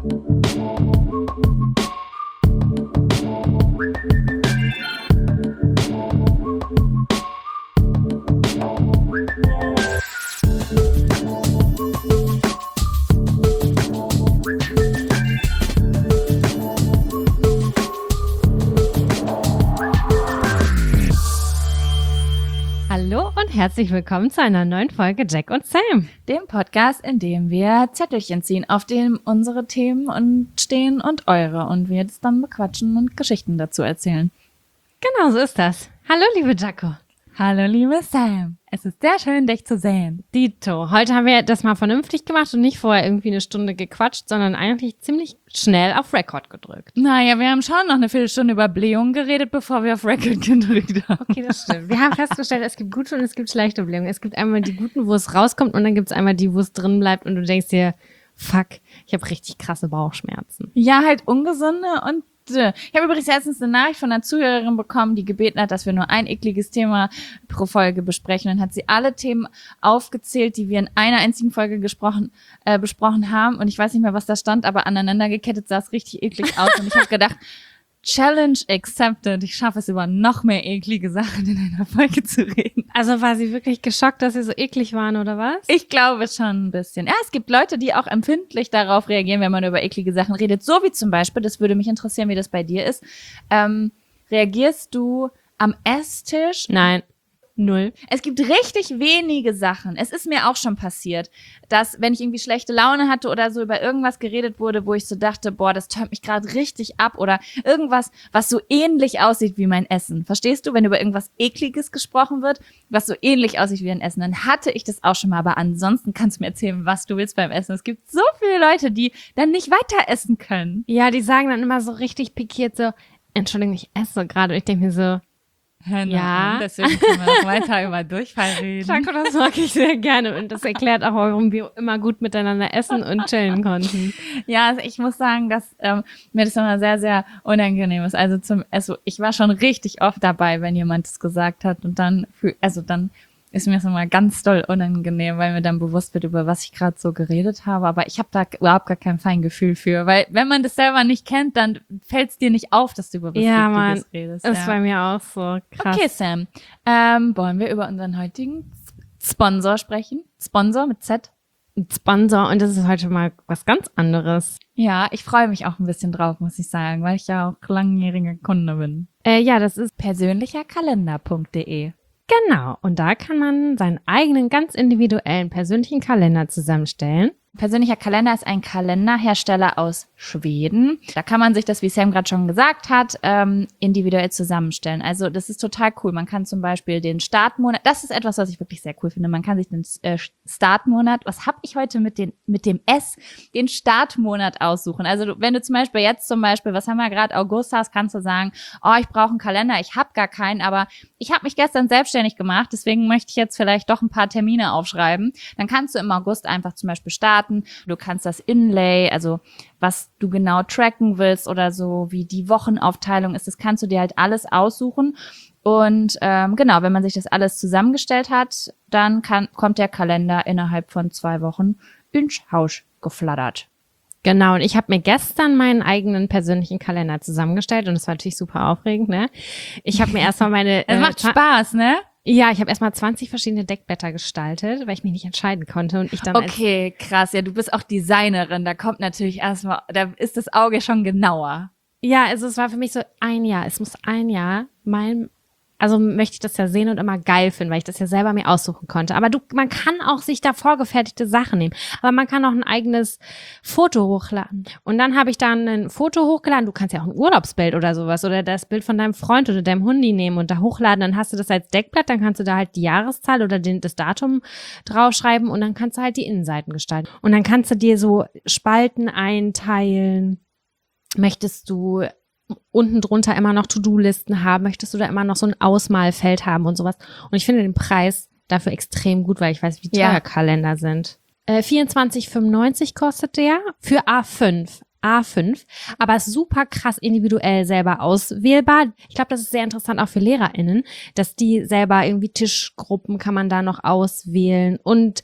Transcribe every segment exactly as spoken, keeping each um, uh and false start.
Herzlich willkommen zu einer neuen Folge Jack und Sam. Dem Podcast, in dem wir Zettelchen ziehen, auf denen unsere Themen und stehen und eure. Und wir das dann bequatschen und Geschichten dazu erzählen. Genau, so ist das. Hallo, liebe Jaco. Hallo, liebe Sam. Es ist sehr schön, dich zu sehen. Dito. Heute haben wir das mal vernünftig gemacht und nicht vorher irgendwie eine Stunde gequatscht, sondern eigentlich ziemlich schnell auf Record gedrückt. Naja, wir haben schon noch eine Viertelstunde über Blähungen geredet, bevor wir auf Record gedrückt haben. Okay, das stimmt. Wir haben festgestellt, es gibt gute und es gibt schlechte Blähungen. Es gibt einmal die guten, wo es rauskommt, und dann gibt es einmal die, wo es drin bleibt und du denkst dir, fuck, ich habe richtig krasse Bauchschmerzen. Ja, halt ungesunde und ich habe übrigens letztens eine Nachricht von einer Zuhörerin bekommen, die gebeten hat, dass wir nur ein ekliges Thema pro Folge besprechen. Dann hat sie alle Themen aufgezählt, die wir in einer einzigen Folge gesprochen, äh, besprochen haben. Und ich weiß nicht mehr, was da stand, aber aneinander gekettet sah es richtig eklig aus. Und ich habe gedacht, Challenge accepted. Ich schaffe es, über noch mehr eklige Sachen in einer Folge zu reden. Also war sie wirklich geschockt, dass sie so eklig waren, oder was? Ich glaube schon ein bisschen. Ja, es gibt Leute, die auch empfindlich darauf reagieren, wenn man über eklige Sachen redet. So wie zum Beispiel, das würde mich interessieren, wie das bei dir ist. Ähm, reagierst du am Esstisch? Nein. Null. Es gibt richtig wenige Sachen. Es ist mir auch schon passiert, dass, wenn ich irgendwie schlechte Laune hatte oder so, über irgendwas geredet wurde, wo ich so dachte, boah, das tönt mich gerade richtig ab, oder irgendwas, was so ähnlich aussieht wie mein Essen. Verstehst du? Wenn über irgendwas Ekliges gesprochen wird, was so ähnlich aussieht wie ein Essen, dann hatte ich das auch schon mal. Aber ansonsten kannst du mir erzählen, was du willst beim Essen. Es gibt so viele Leute, die dann nicht weiter essen können. Ja, die sagen dann immer so richtig pikiert so, Entschuldigung, ich esse gerade. Und ich denke mir so, Genau. Ja. Deswegen können wir noch weiter über Durchfall reden. Jaco, das mag ich sehr gerne. Und das erklärt auch, warum wir immer gut miteinander essen und chillen konnten. Ja, also ich muss sagen, dass ähm, mir das immer sehr, sehr unangenehm ist. Also zum, also ich war schon richtig oft dabei, wenn jemand das gesagt hat, und dann, für, also dann ist mir das immer ganz doll unangenehm, weil mir dann bewusst wird, über was ich gerade so geredet habe. Aber ich habe da überhaupt gar kein Feingefühl für, weil wenn man das selber nicht kennt, dann fällt es dir nicht auf, dass du über was ja, Wichtiges Mann, redest. Ist ja, bei mir auch so krass. Okay, Sam, ähm, wollen wir über unseren heutigen Sponsor sprechen? Sponsor mit Z? Sponsor, und das ist heute mal was ganz anderes. Ja, ich freue mich auch ein bisschen drauf, muss ich sagen, weil ich ja auch langjähriger Kunde bin. Äh, ja, das ist persönlicherkalender punkt de. Genau, und da kann man seinen eigenen, ganz individuellen persönlichen Kalender zusammenstellen. Persönlicher Kalender ist ein Kalenderhersteller aus Schweden. Da kann man sich das, wie Sam gerade schon gesagt hat, ähm, individuell zusammenstellen. Also das ist total cool. Man kann zum Beispiel den Startmonat, das ist etwas, was ich wirklich sehr cool finde, man kann sich den äh, Startmonat, was habe ich heute mit, den, mit dem S, den Startmonat aussuchen. Also du, wenn du zum Beispiel jetzt zum Beispiel, was haben wir gerade, August hast, kannst du sagen, oh, ich brauche einen Kalender, ich habe gar keinen, aber ich habe mich gestern selbstständig gemacht, deswegen möchte ich jetzt vielleicht doch ein paar Termine aufschreiben. Dann kannst du im August einfach zum Beispiel starten. Du kannst das Inlay, also was du genau tracken willst oder so, wie die Wochenaufteilung ist, das kannst du dir halt alles aussuchen. Und ähm, genau, wenn man sich das alles zusammengestellt hat, dann kann, kommt der Kalender innerhalb von zwei Wochen ins Haus geflattert. Genau, und ich habe mir gestern meinen eigenen persönlichen Kalender zusammengestellt, und das war natürlich super aufregend, ne? Ich habe mir erstmal meine... Es äh, macht Spaß, ne? Ja, ich habe erstmal zwanzig verschiedene Deckblätter gestaltet, weil ich mich nicht entscheiden konnte, und ich dann Okay, krass. Ja, du bist auch Designerin. Da kommt natürlich erstmal, da ist das Auge schon genauer. Ja, also es war für mich so ein Jahr. Es muss ein Jahr mein, also möchte ich das ja sehen und immer geil finden, weil ich das ja selber mir aussuchen konnte. Aber du, man kann auch sich da vorgefertigte Sachen nehmen. Aber man kann auch ein eigenes Foto hochladen. Und dann habe ich dann ein Foto hochgeladen. Du kannst ja auch ein Urlaubsbild oder sowas oder das Bild von deinem Freund oder deinem Hundi nehmen und da hochladen. Dann hast du das als Deckblatt. Dann kannst du da halt die Jahreszahl oder den, das Datum draufschreiben, und dann kannst du halt die Innenseiten gestalten. Und dann kannst du dir so Spalten einteilen. Möchtest du unten drunter immer noch To-Do-Listen haben? Möchtest du da immer noch so ein Ausmalfeld haben und sowas? Und ich finde den Preis dafür extrem gut, weil ich weiß, wie teuer Ja. Kalender sind. Äh, vierundzwanzig fünfundneunzig kostet der für A fünf. A fünf, aber ist super krass individuell selber auswählbar. Ich glaube, das ist sehr interessant auch für LehrerInnen, dass die selber irgendwie Tischgruppen kann man da noch auswählen, und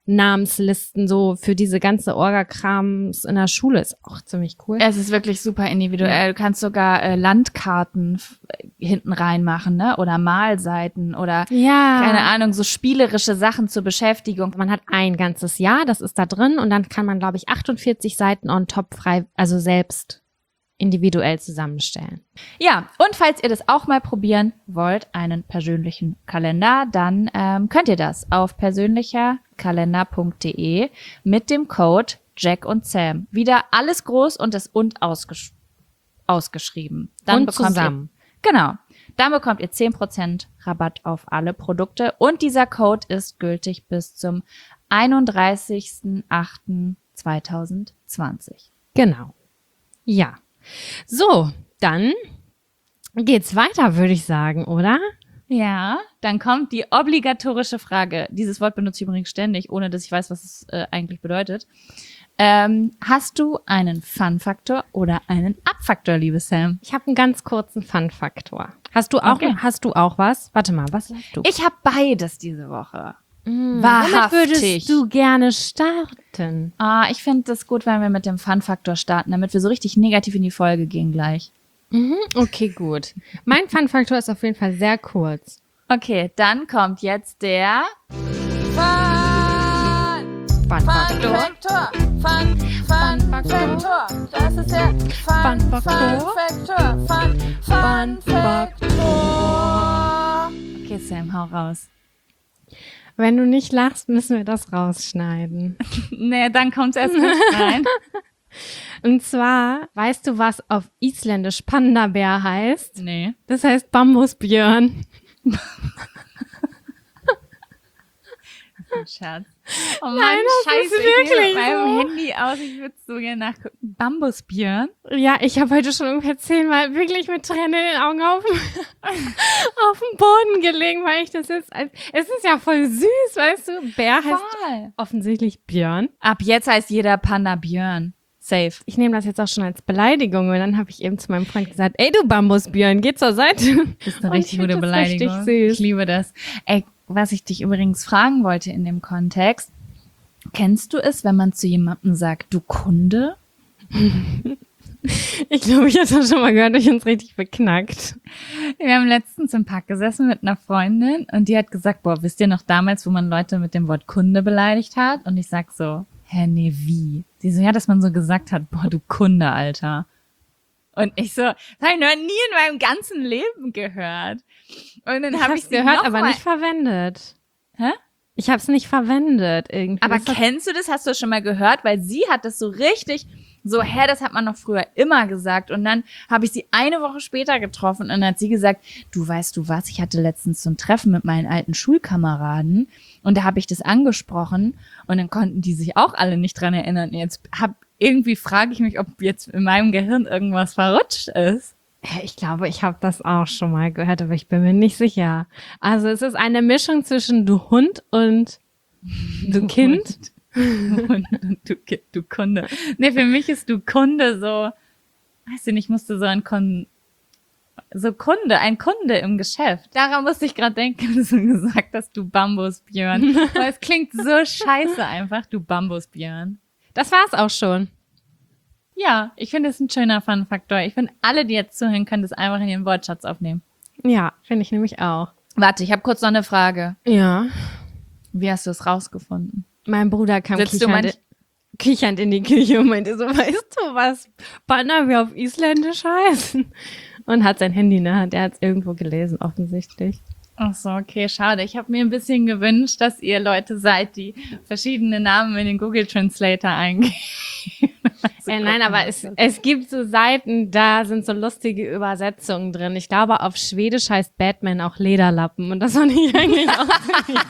Namenslisten so für diese ganze Orga-Krams in der Schule. Ist auch ziemlich cool. Es ist wirklich super individuell. Du kannst sogar äh, Landkarten f- hinten reinmachen, ne? Oder Malseiten oder Ja. keine Ahnung, so spielerische Sachen zur Beschäftigung. Man hat ein ganzes Jahr, das ist da drin und dann kann man, glaube ich, achtundvierzig Seiten on top frei, also selbst individuell zusammenstellen. Ja, und falls ihr das auch mal probieren wollt, einen persönlichen Kalender, dann ähm, könnt ihr das auf persönlicherkalender punkt de mit dem Code Jack und Sam. Wieder alles groß und das und ausgesch- ausgeschrieben. Dann Und bekommt zusammen. Ihr, genau. Dann bekommt ihr zehn Prozent Rabatt auf alle Produkte und dieser Code ist gültig bis zum einunddreißigsten achten zweitausendzwanzig. Genau. Ja. So, dann geht's weiter, würde ich sagen, oder? Ja, dann kommt die obligatorische Frage. Dieses Wort benutze ich übrigens ständig, ohne dass ich weiß, was es äh, eigentlich bedeutet. Ähm, hast du einen Fun-Faktor oder einen Up-Faktor, liebe Sam? Ich habe einen ganz kurzen Fun-Faktor. Hast du auch, Okay. hast du auch was? Warte mal, was hast du? Ich habe beides diese Woche. Mm, wahrhaftig. Womit würdest du gerne starten? Ah, ich finde das gut, wenn wir mit dem Fun-Faktor starten, damit wir so richtig negativ in die Folge gehen gleich. Mhm, okay, gut. Mein Fun-Faktor ist auf jeden Fall sehr kurz. Okay, dann kommt jetzt der Fun-Faktor. Faktor, Fun, Fun, Faktor. Das ist der Fun, Fun Faktor. Faktor, Fun, Fun, Faktor. Okay, Sam, hau raus. Wenn du nicht lachst, müssen wir das rausschneiden. Nee, dann kommt's erst mit rein. Und zwar, weißt du, was auf Isländisch Panda-Bär heißt? Nee. Das heißt Bambusbjörn. Scherz. Oh Mann, Nein, das scheiße, ist ich nehme wirklich mit meinem so. Handy aus, ich würde so gerne nachgucken. Bambusbjörn? Ja, ich habe heute schon ungefähr zehnmal wirklich mit Tränen in den Augen auf, auf dem Boden gelegen, weil ich das jetzt, als, es ist ja voll süß, weißt du? Bär heißt Voll. offensichtlich Björn. Ab jetzt heißt jeder Panda Björn. Safe. Ich nehme das jetzt auch schon als Beleidigung und dann habe ich eben zu meinem Freund gesagt, ey du Bambusbjörn, geh zur Seite. Das ist eine Und richtig ich find gute das Beleidigung. richtig süß. Ich liebe das. Ey, was ich dich übrigens fragen wollte in dem Kontext, kennst du es, wenn man zu jemandem sagt, du Kunde? Ich glaube, ich habe das schon mal gehört, ich uns richtig beknackt. Wir haben letztens im Park gesessen mit einer Freundin und die hat gesagt, boah, wisst ihr noch damals, wo man Leute mit dem Wort Kunde beleidigt hat? Und ich sag so, hä, nee, wie? Die so, ja, dass man so gesagt hat, boah, du Kunde, Alter. Und ich so, das habe ich noch nie in meinem ganzen Leben gehört. Und dann Ich habe habe ich es sie gehört, noch aber mal, nicht verwendet. Hä? Ich habe es nicht verwendet irgendwie. Aber Das hat- kennst du das? Hast du das schon mal gehört? Weil sie hat das so richtig so, hä, das hat man noch früher immer gesagt. Und dann habe ich sie eine Woche später getroffen und dann hat sie gesagt, du weißt du was, ich hatte letztens so ein Treffen mit meinen alten Schulkameraden und da habe ich das angesprochen und dann konnten die sich auch alle nicht dran erinnern. Und jetzt hab, irgendwie frage ich mich, ob jetzt in meinem Gehirn irgendwas verrutscht ist. Ich glaube, ich habe das auch schon mal gehört, aber ich bin mir nicht sicher. Also es ist eine Mischung zwischen du Hund und du Kind. Und, und du, du Kunde. Nee, für mich ist du Kunde so, weißt du nicht, ich musste so ein Kon, so Kunde, ein Kunde im Geschäft. Daran musste ich gerade denken, dass du gesagt hast, du Bambusbjörn. Weil es klingt so scheiße einfach, du Bambusbjörn. Das war's auch schon. Ja, ich finde es ein schöner Fun-Faktor. Ich finde, alle, die jetzt zuhören, können das einfach in ihren Wortschatz aufnehmen. Ja, finde ich nämlich auch. Warte, ich habe kurz noch eine Frage. Ja. Wie hast du es rausgefunden? Mein Bruder kam Sitzt du kichernd, manch- kichernd in die Küche und meinte so, weißt du, was Banner wie auf Isländisch heißen? Und hat sein Handy in der Hand. Er hat es irgendwo gelesen, offensichtlich. Ach so, okay, schade. Ich habe mir ein bisschen gewünscht, dass ihr Leute seid, die verschiedene Namen in den Google Translator eingeben. Äh, nein, aber es, es gibt so Seiten, da sind so lustige Übersetzungen drin. Ich glaube, auf Schwedisch heißt Batman auch Lederlappen. Und das fand ich eigentlich auch ziemlich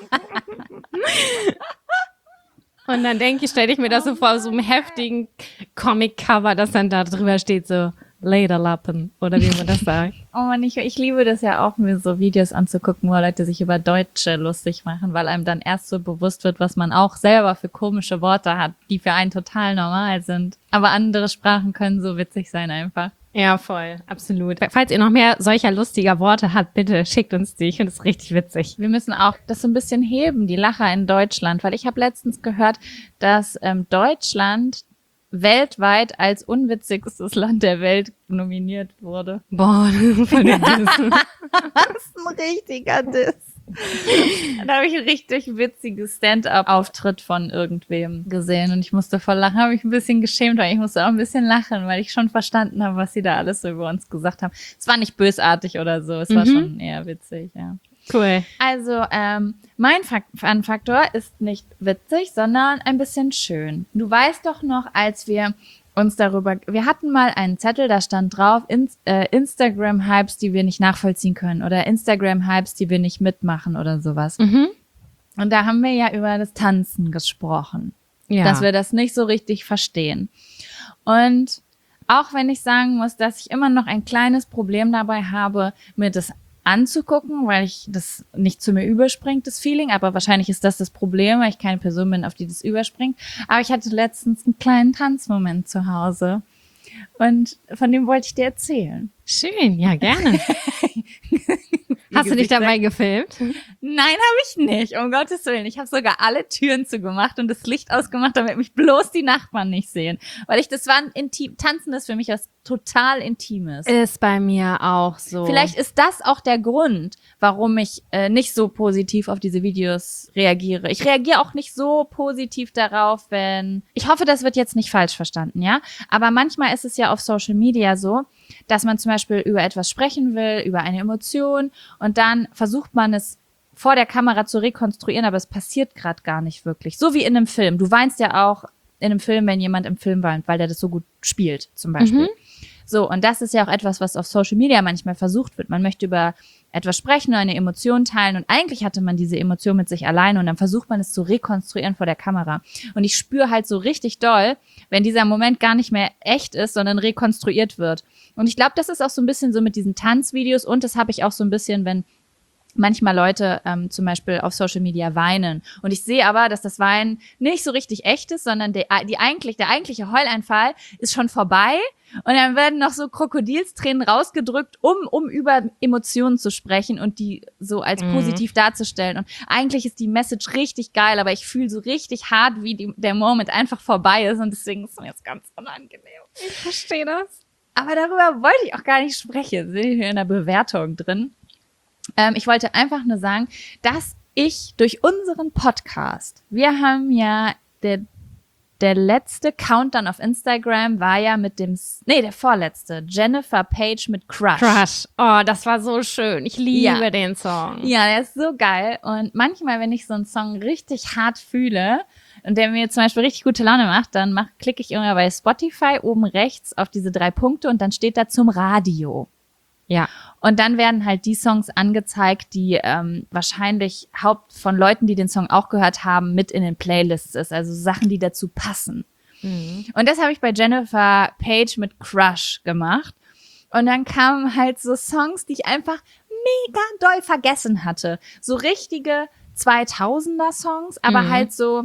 Und dann denke ich, stelle ich mir das so vor, so einem heftigen Comic-Cover, das dann da drüber steht, so Lederlappen oder wie man das sagt. Oh Mann, ich, ich liebe das ja auch, mir so Videos anzugucken, wo Leute sich über Deutsche lustig machen, weil einem dann erst so bewusst wird, was man auch selber für komische Worte hat, die für einen total normal sind. Aber andere Sprachen können so witzig sein einfach. Ja, voll, absolut. Falls ihr noch mehr solcher lustiger Worte habt, bitte schickt uns die. Ich finde es richtig witzig. Wir müssen auch das so ein bisschen heben, die Lacher in Deutschland, weil ich habe letztens gehört, dass ähm, Deutschland weltweit als unwitzigstes Land der Welt nominiert wurde. Boah, voll der Diss. Das ist ein richtiger Diss. Da habe ich einen richtig witzigen Stand-up-Auftritt von irgendwem gesehen und ich musste voll lachen, habe mich ein bisschen geschämt, weil ich musste auch ein bisschen lachen, weil ich schon verstanden habe, was sie da alles so über uns gesagt haben. Es war nicht bösartig oder so, es war Mhm. schon eher witzig, ja. Cool. Also, ähm, mein Fun-Faktor ist nicht witzig, sondern ein bisschen schön. Du weißt doch noch, als wir uns darüber, wir hatten mal einen Zettel, da stand drauf, in, äh, Instagram-Hypes, die wir nicht nachvollziehen können oder Instagram-Hypes, die wir nicht mitmachen oder sowas. Mhm. Und da haben wir ja über das Tanzen gesprochen, Ja. dass wir das nicht so richtig verstehen. Und auch wenn ich sagen muss, dass ich immer noch ein kleines Problem dabei habe, mir das anzugucken, weil ich das nicht zu mir überspringt, das Feeling, aber wahrscheinlich ist das das Problem, weil ich keine Person bin, auf die das überspringt. Aber ich hatte letztens einen kleinen Tanzmoment zu Hause und von dem wollte ich dir erzählen. Schön, ja, gerne. Hast du dich dabei gefilmt? Nein, habe ich nicht, um Gottes Willen. Ich habe sogar alle Türen zugemacht und das Licht ausgemacht, damit mich bloß die Nachbarn nicht sehen. Weil ich, das war ein intim, Tanzen ist für mich was total Intimes. Ist bei mir auch so. Vielleicht ist das auch der Grund, warum ich äh, nicht so positiv auf diese Videos reagiere. Ich reagiere auch nicht so positiv darauf, wenn... Ich hoffe, das wird jetzt nicht falsch verstanden, ja? Aber manchmal ist es ja auf Social Media so, dass man zum Beispiel über etwas sprechen will, über eine Emotion und dann versucht man es vor der Kamera zu rekonstruieren, aber es passiert gerade gar nicht wirklich. So wie in einem Film. Du weinst ja auch in einem Film, wenn jemand im Film weint, weil der das so gut spielt, zum Beispiel. Mhm. So, und das ist ja auch etwas, was auf Social Media manchmal versucht wird. Man möchte über etwas sprechen, eine Emotion teilen und eigentlich hatte man diese Emotion mit sich alleine und dann versucht man es zu rekonstruieren vor der Kamera. Und ich spüre halt so richtig doll, wenn dieser Moment gar nicht mehr echt ist, sondern rekonstruiert wird. Und ich glaube, das ist auch so ein bisschen so mit diesen Tanzvideos und das habe ich auch so ein bisschen, wenn manchmal Leute ähm, zum Beispiel auf Social Media weinen. Und ich sehe aber, dass das Weinen nicht so richtig echt ist, sondern der, die eigentlich, der eigentliche Heuleinfall ist schon vorbei. Und dann werden noch so Krokodilstränen rausgedrückt, um, um über Emotionen zu sprechen und die so als Mhm. positiv darzustellen. Und eigentlich ist die Message richtig geil, aber ich fühle so richtig hart, wie die, der Moment einfach vorbei ist. Und deswegen ist mir jetzt ganz unangenehm. Ich verstehe das. Aber darüber wollte ich auch gar nicht sprechen. Sind wir in der Bewertung drin. Ähm, ich wollte einfach nur sagen, dass ich durch unseren Podcast, wir haben ja, der, der letzte Countdown auf Instagram war ja mit dem, nee, der vorletzte, Jennifer Page mit Crush. Crush. Oh, das war so schön. Ich liebe Ja. den Song. Ja, der ist so geil. Und manchmal, wenn ich so einen Song richtig hart fühle und der mir zum Beispiel richtig gute Laune macht, dann mach, klicke ich immer bei Spotify oben rechts auf diese drei Punkte und dann steht da zum Radio. Ja. Und dann werden halt die Songs angezeigt, die ähm, wahrscheinlich haupt von Leuten, die den Song auch gehört haben, mit in den Playlists ist. Also Sachen, die dazu passen. Mhm. Und das habe ich bei Jennifer Page mit Crush gemacht. Und dann kamen halt so Songs, die ich einfach mega doll vergessen hatte. So richtige zweitausender-Songs, aber Mhm. halt so,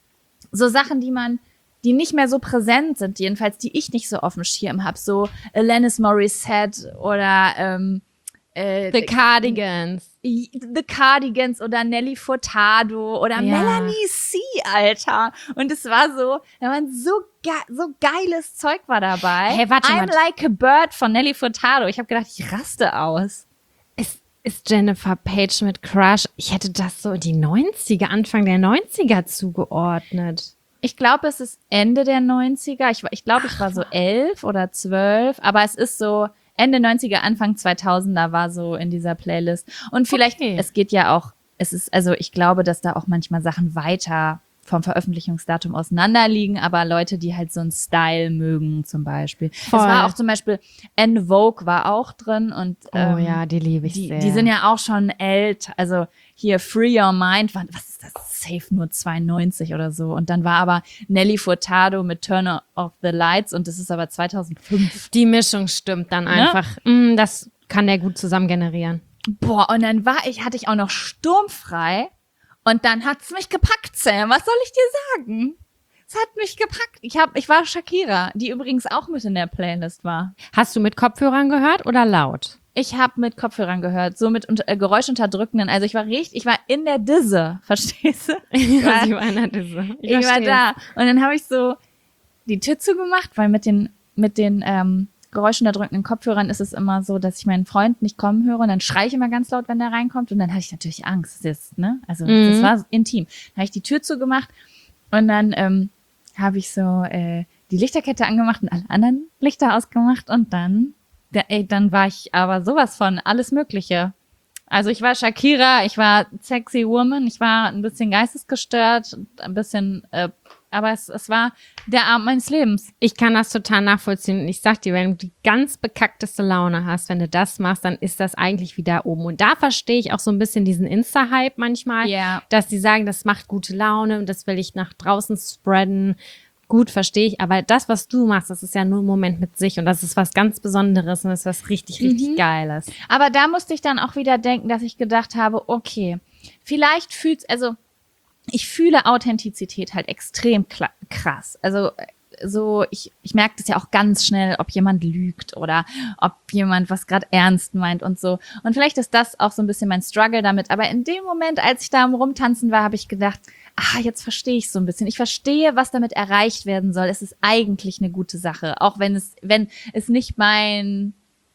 so Sachen, die man, die nicht mehr so präsent sind, jedenfalls die ich nicht so auf dem Schirm habe. So Alanis Morissette oder ähm, äh, The Cardigans. The Cardigans oder Nelly Furtado oder Ja. Melanie C, Alter. Und es war so, da waren so, ge so geiles Zeug war dabei. Hey, warte I'm mal. Like a Bird von Nelly Furtado. Ich habe gedacht, ich raste aus. Ist, ist Jennifer Page mit Crush, ich hätte das so in die neunziger, Anfang der neunziger zugeordnet. Ich glaube, es ist Ende der neunziger. Ich, war- ich glaube, ich war so elf oder zwölf, aber es ist so Ende neunziger, Anfang zweitausender war so in dieser Playlist. Und vielleicht, Okay. es geht ja auch, es ist, also ich glaube, dass da auch manchmal Sachen weiter vom Veröffentlichungsdatum auseinanderliegen, aber Leute, die halt so einen Style mögen zum Beispiel. Voll. Es war auch zum Beispiel, En Vogue war auch drin und Oh ähm, ja, die liebe ich die, sehr. die sind ja auch schon älter, also hier Free Your Mind, war, was ist das, safe nur zweiundneunzig oder so. Und dann war aber Nelly Furtado mit Turn Off the Lights und das ist aber zweitausendfünf. Die Mischung stimmt dann einfach. Mm, das kann der gut zusammen generieren. Boah, und dann war ich, hatte ich auch noch sturmfrei und dann hat's mich gepackt, Sam. Was soll ich dir sagen? es hat mich gepackt. Ich hab, ich war Shakira, die übrigens auch mit in der Playlist war. Hast du mit Kopfhörern gehört oder laut? Ich habe mit Kopfhörern gehört, so mit unter, äh, geräuschunterdrückenden. Also ich war richtig, ich war in der Disse, verstehst du? Ich war, Sie war einer dieser. ich war da. Und dann habe ich so die Tür zugemacht, weil mit den, mit den ähm, geräuschunterdrückenden Kopfhörern ist es immer so, dass ich meinen Freund nicht kommen höre und dann schreie ich immer ganz laut, wenn der reinkommt. Und dann hatte ich natürlich Angst. Das ist, ne? Also Mhm. das war intim. Dann habe ich die Tür zugemacht und dann ähm, habe ich so äh, die Lichterkette angemacht und alle anderen Lichter ausgemacht und dann Da, ey, dann war ich aber sowas von alles Mögliche. Also ich war Shakira, ich war sexy woman, ich war ein bisschen geistesgestört, ein bisschen, äh, aber es, es war der Abend meines Lebens. Ich kann das total nachvollziehen. Und ich sag dir, wenn du die ganz bekackteste Laune hast, wenn du das machst, dann ist das eigentlich wieder oben. Und da verstehe ich auch so ein bisschen diesen Insta-Hype manchmal, Ja. dass die sagen, das macht gute Laune und das will ich nach draußen spreaden. Gut, verstehe ich, aber das, was du machst, das ist ja nur ein Moment mit sich und das ist was ganz Besonderes und das ist was richtig, richtig Mhm. Geiles. Aber da musste ich dann auch wieder denken, dass ich gedacht habe, okay, vielleicht fühlt's, also ich fühle Authentizität halt extrem kla- krass. Also so, ich, ich merke das ja auch ganz schnell, ob jemand lügt oder ob jemand was gerade ernst meint und so. Und vielleicht ist das auch so ein bisschen mein Struggle damit. Aber in dem Moment, als ich da am Rumtanzen war, habe ich gedacht, ah, jetzt verstehe ich so ein bisschen. Ich verstehe, was damit erreicht werden soll. Es ist eigentlich eine gute Sache, auch wenn es, wenn es nicht mein,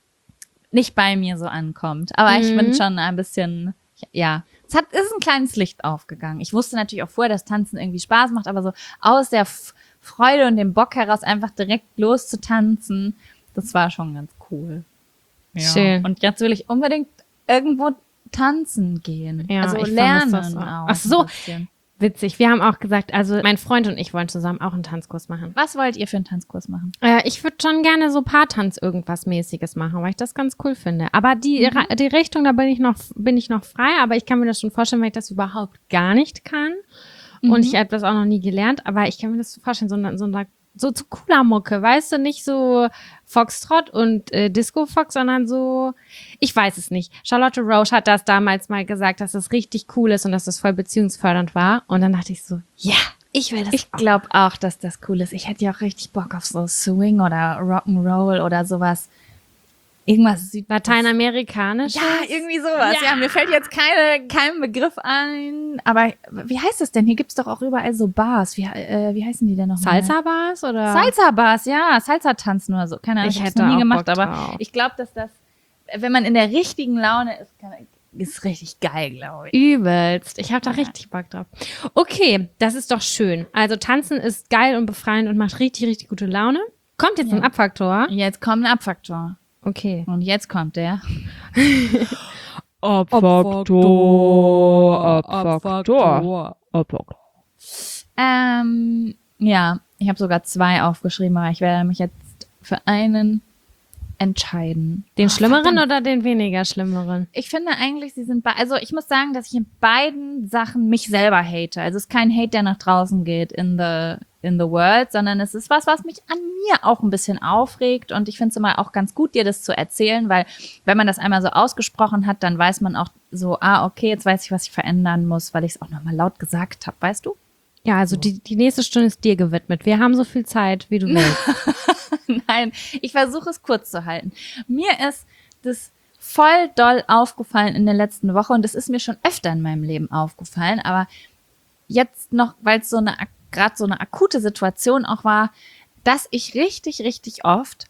nicht bei mir so ankommt. Aber ich Mhm. bin schon ein bisschen, ja, es hat, ist ein kleines Licht aufgegangen. Ich wusste natürlich auch vorher, dass Tanzen irgendwie Spaß macht, aber so aus der F- Freude und dem Bock heraus einfach direkt loszutanzen, das war schon ganz cool. Ja. Schön. Und jetzt will ich unbedingt irgendwo tanzen gehen. Ja, also ich lernen vermisse das auch. auch. Ach so. ein bisschen. Witzig, wir haben auch gesagt, also mein Freund und ich wollen zusammen auch einen Tanzkurs machen. Was wollt ihr für einen Tanzkurs machen? Äh, ich würde schon gerne so Paartanz irgendwas Mäßiges machen, weil ich das ganz cool finde. Aber die, Mhm. Ra- die Richtung, da bin ich noch, bin ich noch frei, aber ich kann mir das schon vorstellen, weil ich das überhaupt gar nicht kann. Und Mhm. ich habe das auch noch nie gelernt, aber ich kann mir das vorstellen, so, eine- so, eine- so zu cooler Mucke, weißt du, nicht so Foxtrot und äh, Disco-Fox, sondern so, ich weiß es nicht. Charlotte Roche hat das damals mal gesagt, dass das richtig cool ist und dass das voll beziehungsfördernd war. Und dann dachte ich so, ja, ich will das Ich auch. glaube auch, dass das cool ist. Ich hätte ja auch richtig Bock auf so Swing oder Rock'n'Roll oder sowas. Irgendwas Süd Lateinamerikanisch. Ja, irgendwie sowas. Ja. Ja. mir fällt jetzt keine, kein Begriff ein. Aber wie heißt das denn? Hier gibt's doch auch überall so Bars. Wie, äh, wie heißen die denn noch? Salsa-Bars oder? Salsa-Bars, ja. Salsa-Tanzen oder so. Keine Ahnung, Ich ich, hab's hätte noch nie auch gemacht. Bock Aber drauf. ich glaube, dass das, wenn man in der richtigen Laune ist, kann, ist richtig geil, glaube ich. Übelst. Ich habe da richtig Bock drauf. Okay, das ist doch schön. Also tanzen ist geil und befreiend und macht richtig, richtig gute Laune. Kommt jetzt Ja. ein Abfaktor? Jetzt kommt ein Abfaktor. Okay. Und jetzt kommt der. Abfaktor, Abfaktor, Abfaktor. Ähm, ja, ich habe sogar zwei aufgeschrieben, aber ich werde mich jetzt für einen entscheiden. Den Oh, schlimmeren verdammt. oder den weniger schlimmeren? Ich finde eigentlich, sie sind bei, also ich muss sagen, dass ich in beiden Sachen mich selber hate. Also es ist kein Hate, der nach draußen geht in the, in the world, sondern es ist was, was mich an mir auch ein bisschen aufregt und ich finde es immer auch ganz gut, dir das zu erzählen, weil wenn man das einmal so ausgesprochen hat, dann weiß man auch so, ah, okay, jetzt weiß ich, was ich verändern muss, weil ich es auch nochmal laut gesagt habe, weißt du? Ja, also die, die nächste Stunde ist dir gewidmet. Wir haben so viel Zeit, wie du willst. Nein, ich versuche es kurz zu halten. Mir ist das voll doll aufgefallen in der letzten Woche und das ist mir schon öfter in meinem Leben aufgefallen, aber jetzt noch, weil es so eine gerade so eine akute Situation auch war, dass ich richtig, richtig oft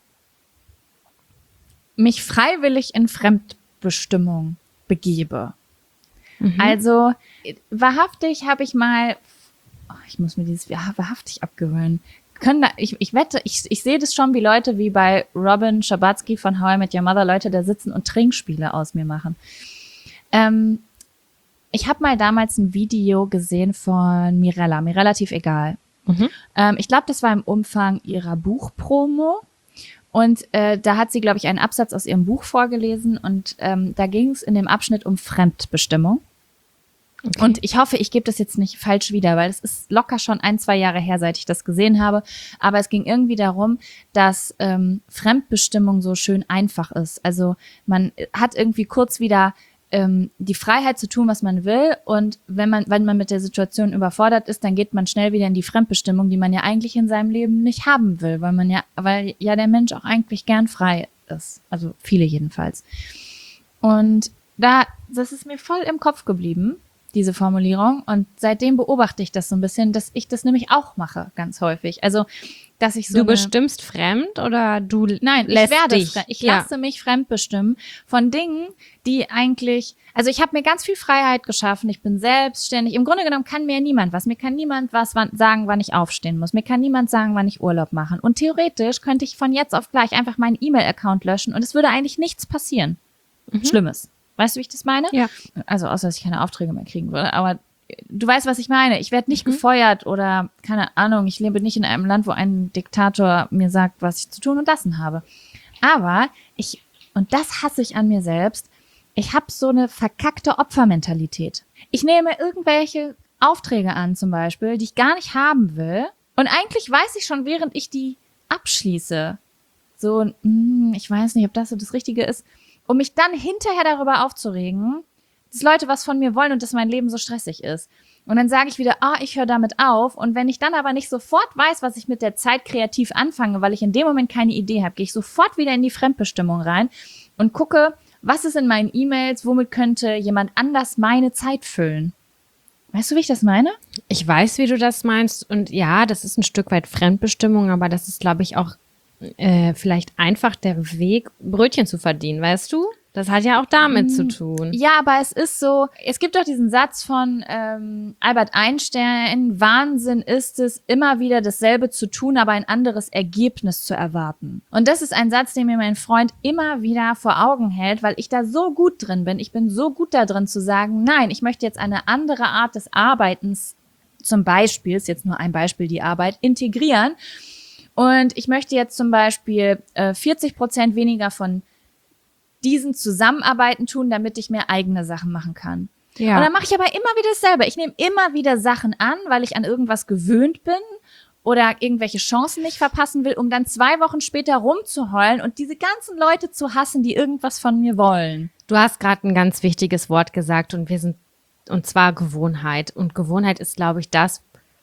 mich freiwillig in Fremdbestimmung begebe. Mhm. Also wahrhaftig habe ich mal, oh, ich muss mir dieses ja, wahrhaftig abgewöhnen. Können da, ich, ich wette, ich, ich sehe das schon wie Leute wie bei Robin Schabatsky von How I Met Your Mother, Leute da sitzen und Trinkspiele aus mir machen. Ähm, ich habe mal damals ein Video gesehen von Mirella, mir relativ egal. Mhm. Ähm, ich glaube, das war im Umfang ihrer Buchpromo. Und äh, da hat sie, glaube ich, einen Absatz aus ihrem Buch vorgelesen. Und ähm, da ging es in dem Abschnitt um Fremdbestimmung. Okay. Und ich hoffe, ich gebe das jetzt nicht falsch wieder, weil es ist locker schon ein, zwei Jahre her, seit ich das gesehen habe. Aber es ging irgendwie darum, dass ähm, Fremdbestimmung so schön einfach ist. Also man hat irgendwie kurz wieder ähm, die Freiheit zu tun, was man will. Und wenn man, wenn man mit der Situation überfordert ist, dann geht man schnell wieder in die Fremdbestimmung, die man ja eigentlich in seinem Leben nicht haben will, weil man ja, weil ja der Mensch auch eigentlich gern frei ist. Also viele jedenfalls. Und da, das ist mir voll im Kopf geblieben, diese Formulierung. Und seitdem beobachte ich das so ein bisschen, dass ich das nämlich auch mache, ganz häufig. Also, dass ich so Du eine, bestimmst fremd oder du Nein, lässt ich werde dich? fremd. Ich Ja. lasse mich fremdbestimmen von Dingen, die eigentlich, also ich habe mir ganz viel Freiheit geschaffen, ich bin selbstständig. Im Grunde genommen kann mir niemand was. Mir kann niemand was wann, sagen, wann ich aufstehen muss. Mir kann niemand sagen, wann ich Urlaub machen. Und theoretisch könnte ich von jetzt auf gleich einfach meinen E-Mail-Account löschen und es würde eigentlich nichts passieren. Mhm. Schlimmes. Weißt du, wie ich das meine? Ja. Also außer, dass ich keine Aufträge mehr kriegen würde. Aber du weißt, was ich meine. Ich werde nicht Mhm. gefeuert oder, keine Ahnung, ich lebe nicht in einem Land, wo ein Diktator mir sagt, was ich zu tun und lassen habe. Aber ich, und das hasse ich an mir selbst, ich habe so eine verkackte Opfermentalität. Ich nehme irgendwelche Aufträge an zum Beispiel, die ich gar nicht haben will. Und eigentlich weiß ich schon, während ich die abschließe, so, hm, ich weiß nicht, ob das so das Richtige ist, um mich dann hinterher darüber aufzuregen, dass Leute was von mir wollen und dass mein Leben so stressig ist. Und dann sage ich wieder, ah, ich höre damit auf. Und wenn ich dann aber nicht sofort weiß, was ich mit der Zeit kreativ anfange, weil ich in dem Moment keine Idee habe, gehe ich sofort wieder in die Fremdbestimmung rein und gucke, was ist in meinen E-Mails, womit könnte jemand anders meine Zeit füllen. Weißt du, wie ich das meine? Ich weiß, wie du das meinst. Und ja, das ist ein Stück weit Fremdbestimmung, aber das ist, glaube ich, auch äh, vielleicht einfach der Weg, Brötchen zu verdienen, weißt du? Das hat ja auch damit zu tun. Ja, aber es ist so, es gibt doch diesen Satz von ähm, Albert Einstein, Wahnsinn ist es, immer wieder dasselbe zu tun, aber ein anderes Ergebnis zu erwarten. Und das ist ein Satz, den mir mein Freund immer wieder vor Augen hält, weil ich da so gut drin bin. Ich bin so gut da drin zu sagen, nein, ich möchte jetzt eine andere Art des Arbeitens, zum Beispiel, ist jetzt nur ein Beispiel, die Arbeit, integrieren. Und ich möchte jetzt zum Beispiel äh, vierzig Prozent weniger von diesen Zusammenarbeiten tun, damit ich mehr eigene Sachen machen kann. Ja. Und dann mache ich aber immer wieder dasselbe. Ich nehme immer wieder Sachen an, weil ich an irgendwas gewöhnt bin oder irgendwelche Chancen nicht verpassen will, um dann zwei Wochen später rumzuheulen und diese ganzen Leute zu hassen, die irgendwas von mir wollen. Du hast gerade ein ganz wichtiges Wort gesagt und wir sind, und zwar Gewohnheit. Und Gewohnheit ist, glaube ich, das,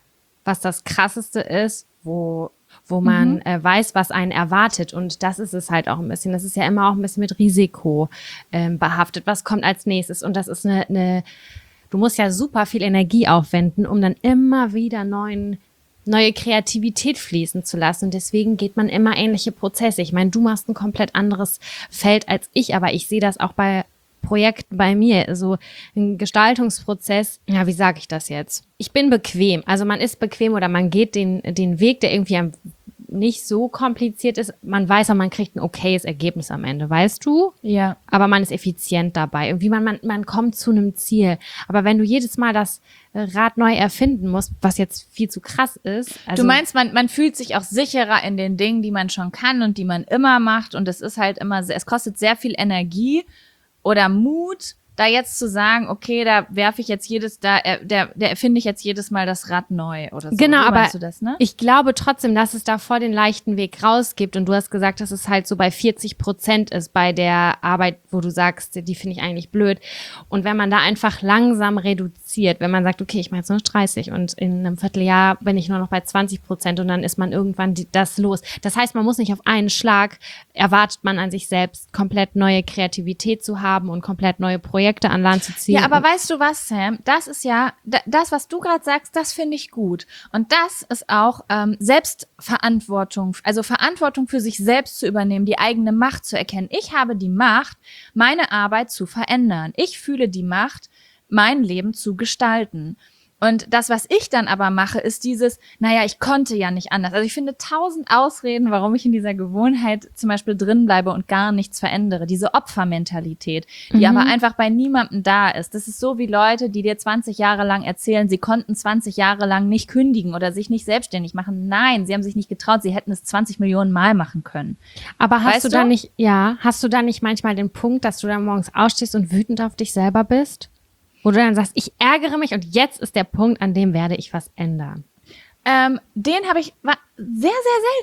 was das Krasseste ist, wo wo man mhm. äh, weiß, was einen erwartet. Und das ist es halt auch ein bisschen. Das ist ja immer auch ein bisschen mit Risiko ähm, behaftet. Was kommt als nächstes? Und das ist eine, eine, du musst ja super viel Energie aufwenden, um dann immer wieder neuen, neue Kreativität fließen zu lassen. Und deswegen geht man immer ähnliche Prozesse. Ich meine, du machst ein komplett anderes Feld als ich, aber ich sehe das auch bei Projekten bei mir, so ein Gestaltungsprozess, ja, wie sage ich das jetzt? Ich bin bequem, also man ist bequem oder man geht den den Weg, der irgendwie am, nicht so kompliziert ist. Man weiß auch, man kriegt ein okayes Ergebnis am Ende, weißt du? Ja. Aber man ist effizient dabei. Irgendwie man, man, man kommt zu einem Ziel. Aber wenn du jedes Mal das Rad neu erfinden musst, was jetzt viel zu krass ist. Also du meinst, man, man fühlt sich auch sicherer in den Dingen, die man schon kann und die man immer macht. Und es ist halt immer, es kostet sehr viel Energie oder Mut, da jetzt zu sagen, okay, da werfe ich jetzt jedes, da, äh, der, der erfinde ich jetzt jedes Mal das Rad neu oder so. Genau, so aber meinst du das, ne? ich glaube trotzdem, dass es da vor den leichten Weg rausgibt. Und du hast gesagt, dass es halt so bei vierzig Prozent ist bei der Arbeit, wo du sagst, die finde ich eigentlich blöd. Und wenn man da einfach langsam reduziert, wenn man sagt, okay, ich mache jetzt nur noch dreißig und in einem Vierteljahr bin ich nur noch bei zwanzig Prozent und dann ist man irgendwann die, das los. Das heißt, man muss nicht auf einen Schlag, erwartet man an sich selbst, komplett neue Kreativität zu haben und komplett neue Projekte an Land zu ziehen. Ja, aber weißt du was, Sam? Das ist ja, das, was du gerade sagst, das finde ich gut. Und das ist auch ähm, Selbstverantwortung, also Verantwortung für sich selbst zu übernehmen, die eigene Macht zu erkennen. Ich habe die Macht, meine Arbeit zu verändern. Ich fühle die Macht, mein Leben zu gestalten. Und das, was ich dann aber mache, ist dieses, naja, ich konnte ja nicht anders. Also ich finde tausend Ausreden, warum ich in dieser Gewohnheit zum Beispiel drin bleibe und gar nichts verändere. Diese Opfermentalität, die Mhm. aber einfach bei niemandem da ist. Das ist so wie Leute, die dir zwanzig Jahre lang erzählen, sie konnten zwanzig Jahre lang nicht kündigen oder sich nicht selbstständig machen. Nein, sie haben sich nicht getraut, sie hätten es zwanzig Millionen Mal machen können. Aber hast Weißt du du? da nicht, ja, hast du da nicht manchmal den Punkt, dass du dann morgens aufstehst und wütend auf dich selber bist? Wo du dann sagst, ich ärgere mich und jetzt ist der Punkt, an dem werde ich was ändern. Ähm, den habe ich wa- sehr, sehr selten.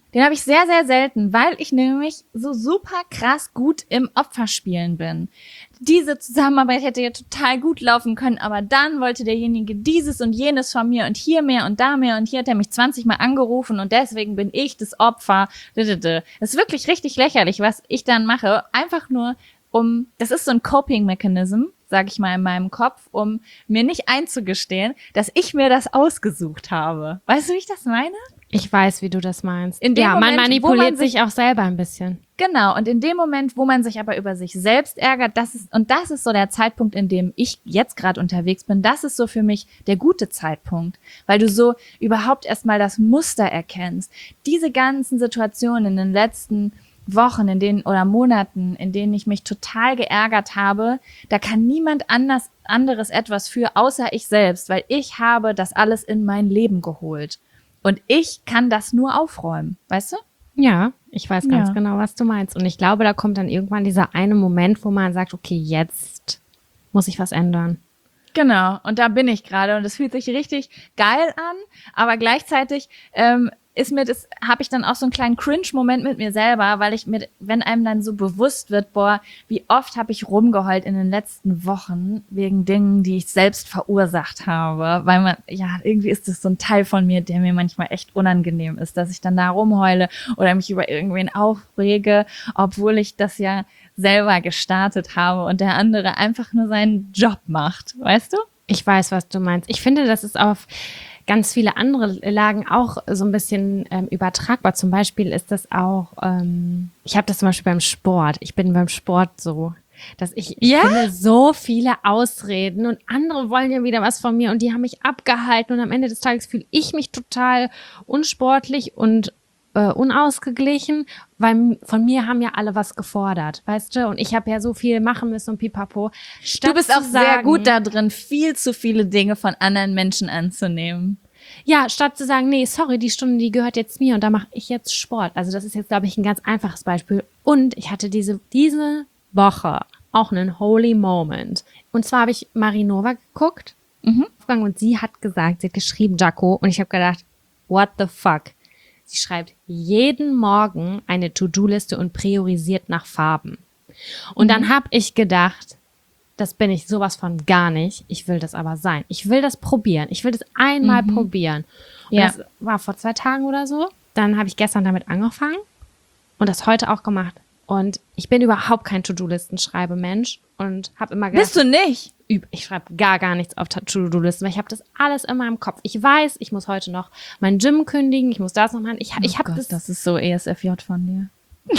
Den habe ich sehr, sehr selten, weil ich nämlich so super krass gut im Opferspielen bin. Diese Zusammenarbeit hätte ja total gut laufen können, aber dann wollte derjenige dieses und jenes von mir und hier mehr und da mehr und hier hat er mich zwanzig Mal angerufen und deswegen bin ich das Opfer. Das ist wirklich richtig lächerlich, was ich dann mache. Einfach nur um, das ist so ein Coping-Mechanism, sag ich mal in meinem Kopf, um mir nicht einzugestehen, dass ich mir das ausgesucht habe. Weißt du, wie ich das meine? Ich weiß, wie du das meinst. In dem ja, Moment, man manipuliert wo man sich- sich auch selber ein bisschen. Genau, und in dem Moment, wo man sich aber über sich selbst ärgert, das ist, und das ist so der Zeitpunkt, in dem ich jetzt gerade unterwegs bin, das ist so für mich der gute Zeitpunkt, weil du so überhaupt erstmal das Muster erkennst. Diese ganzen Situationen in den letzten Wochen, in denen oder Monaten, in denen ich mich total geärgert habe, da kann niemand anders, anderes etwas für, außer ich selbst, weil ich habe das alles in mein Leben geholt. Und ich kann das nur aufräumen, weißt du? Ja, ich weiß ganz Ja. genau, was du meinst. Und ich glaube, da kommt dann irgendwann dieser eine Moment, wo man sagt, okay, jetzt muss ich was ändern. Genau, und da bin ich gerade und es fühlt sich richtig geil an, aber gleichzeitig ähm, ist mir das, habe ich dann auch so einen kleinen Cringe-Moment mit mir selber, weil ich mir, wenn einem dann so bewusst wird, boah, wie oft habe ich rumgeheult in den letzten Wochen wegen Dingen, die ich selbst verursacht habe, weil man, ja, irgendwie ist das so ein Teil von mir, der mir manchmal echt unangenehm ist, dass ich dann da rumheule oder mich über irgendwen aufrege, obwohl ich das ja selber gestartet habe und der andere einfach nur seinen Job macht, weißt du? Ich weiß, was du meinst. Ich finde, das ist auf ganz viele andere Lagen auch so ein bisschen ähm, übertragbar. Zum Beispiel ist das auch, ähm, ich habe das zum Beispiel beim Sport. Ich bin beim Sport so, dass ich, ich Ja? finde so viele Ausreden und andere wollen ja wieder was von mir und die haben mich abgehalten und am Ende des Tages fühle ich mich total unsportlich und äh, unausgeglichen, weil von mir haben ja alle was gefordert, weißt du? Und ich habe ja so viel machen müssen und pipapo. Statt Du bist zu auch sehr sagen- gut da drin, viel zu viele Dinge von anderen Menschen anzunehmen. Ja, statt zu sagen, nee, sorry, die Stunde, die gehört jetzt mir und da mache ich jetzt Sport. Also das ist jetzt, glaube ich, ein ganz einfaches Beispiel. Und ich hatte diese, diese Woche auch einen Holy Moment. Und zwar habe ich Marinova geguckt Mhm. und sie hat gesagt, sie hat geschrieben, Jaco, und ich habe gedacht, what the fuck? Sie schreibt jeden Morgen eine To-Do-Liste und priorisiert nach Farben. Und Mhm. dann habe ich gedacht, das bin ich sowas von gar nicht. Ich will das aber sein. Ich will das probieren. Ich will das einmal Mhm. probieren. Und Ja. das war vor zwei Tagen oder so. Dann habe ich gestern damit angefangen und das heute auch gemacht. Und ich bin überhaupt kein To-Do-Listen-Schreibe-Mensch und habe immer gedacht, Bist du nicht? üb- ich schreibe gar gar nichts auf To-Do-Listen, weil ich habe das alles in meinem Kopf. Ich weiß, ich muss heute noch mein Gym kündigen, ich muss das noch machen. Ich, ich habe Oh Gott, das, das ist so E S F J von dir.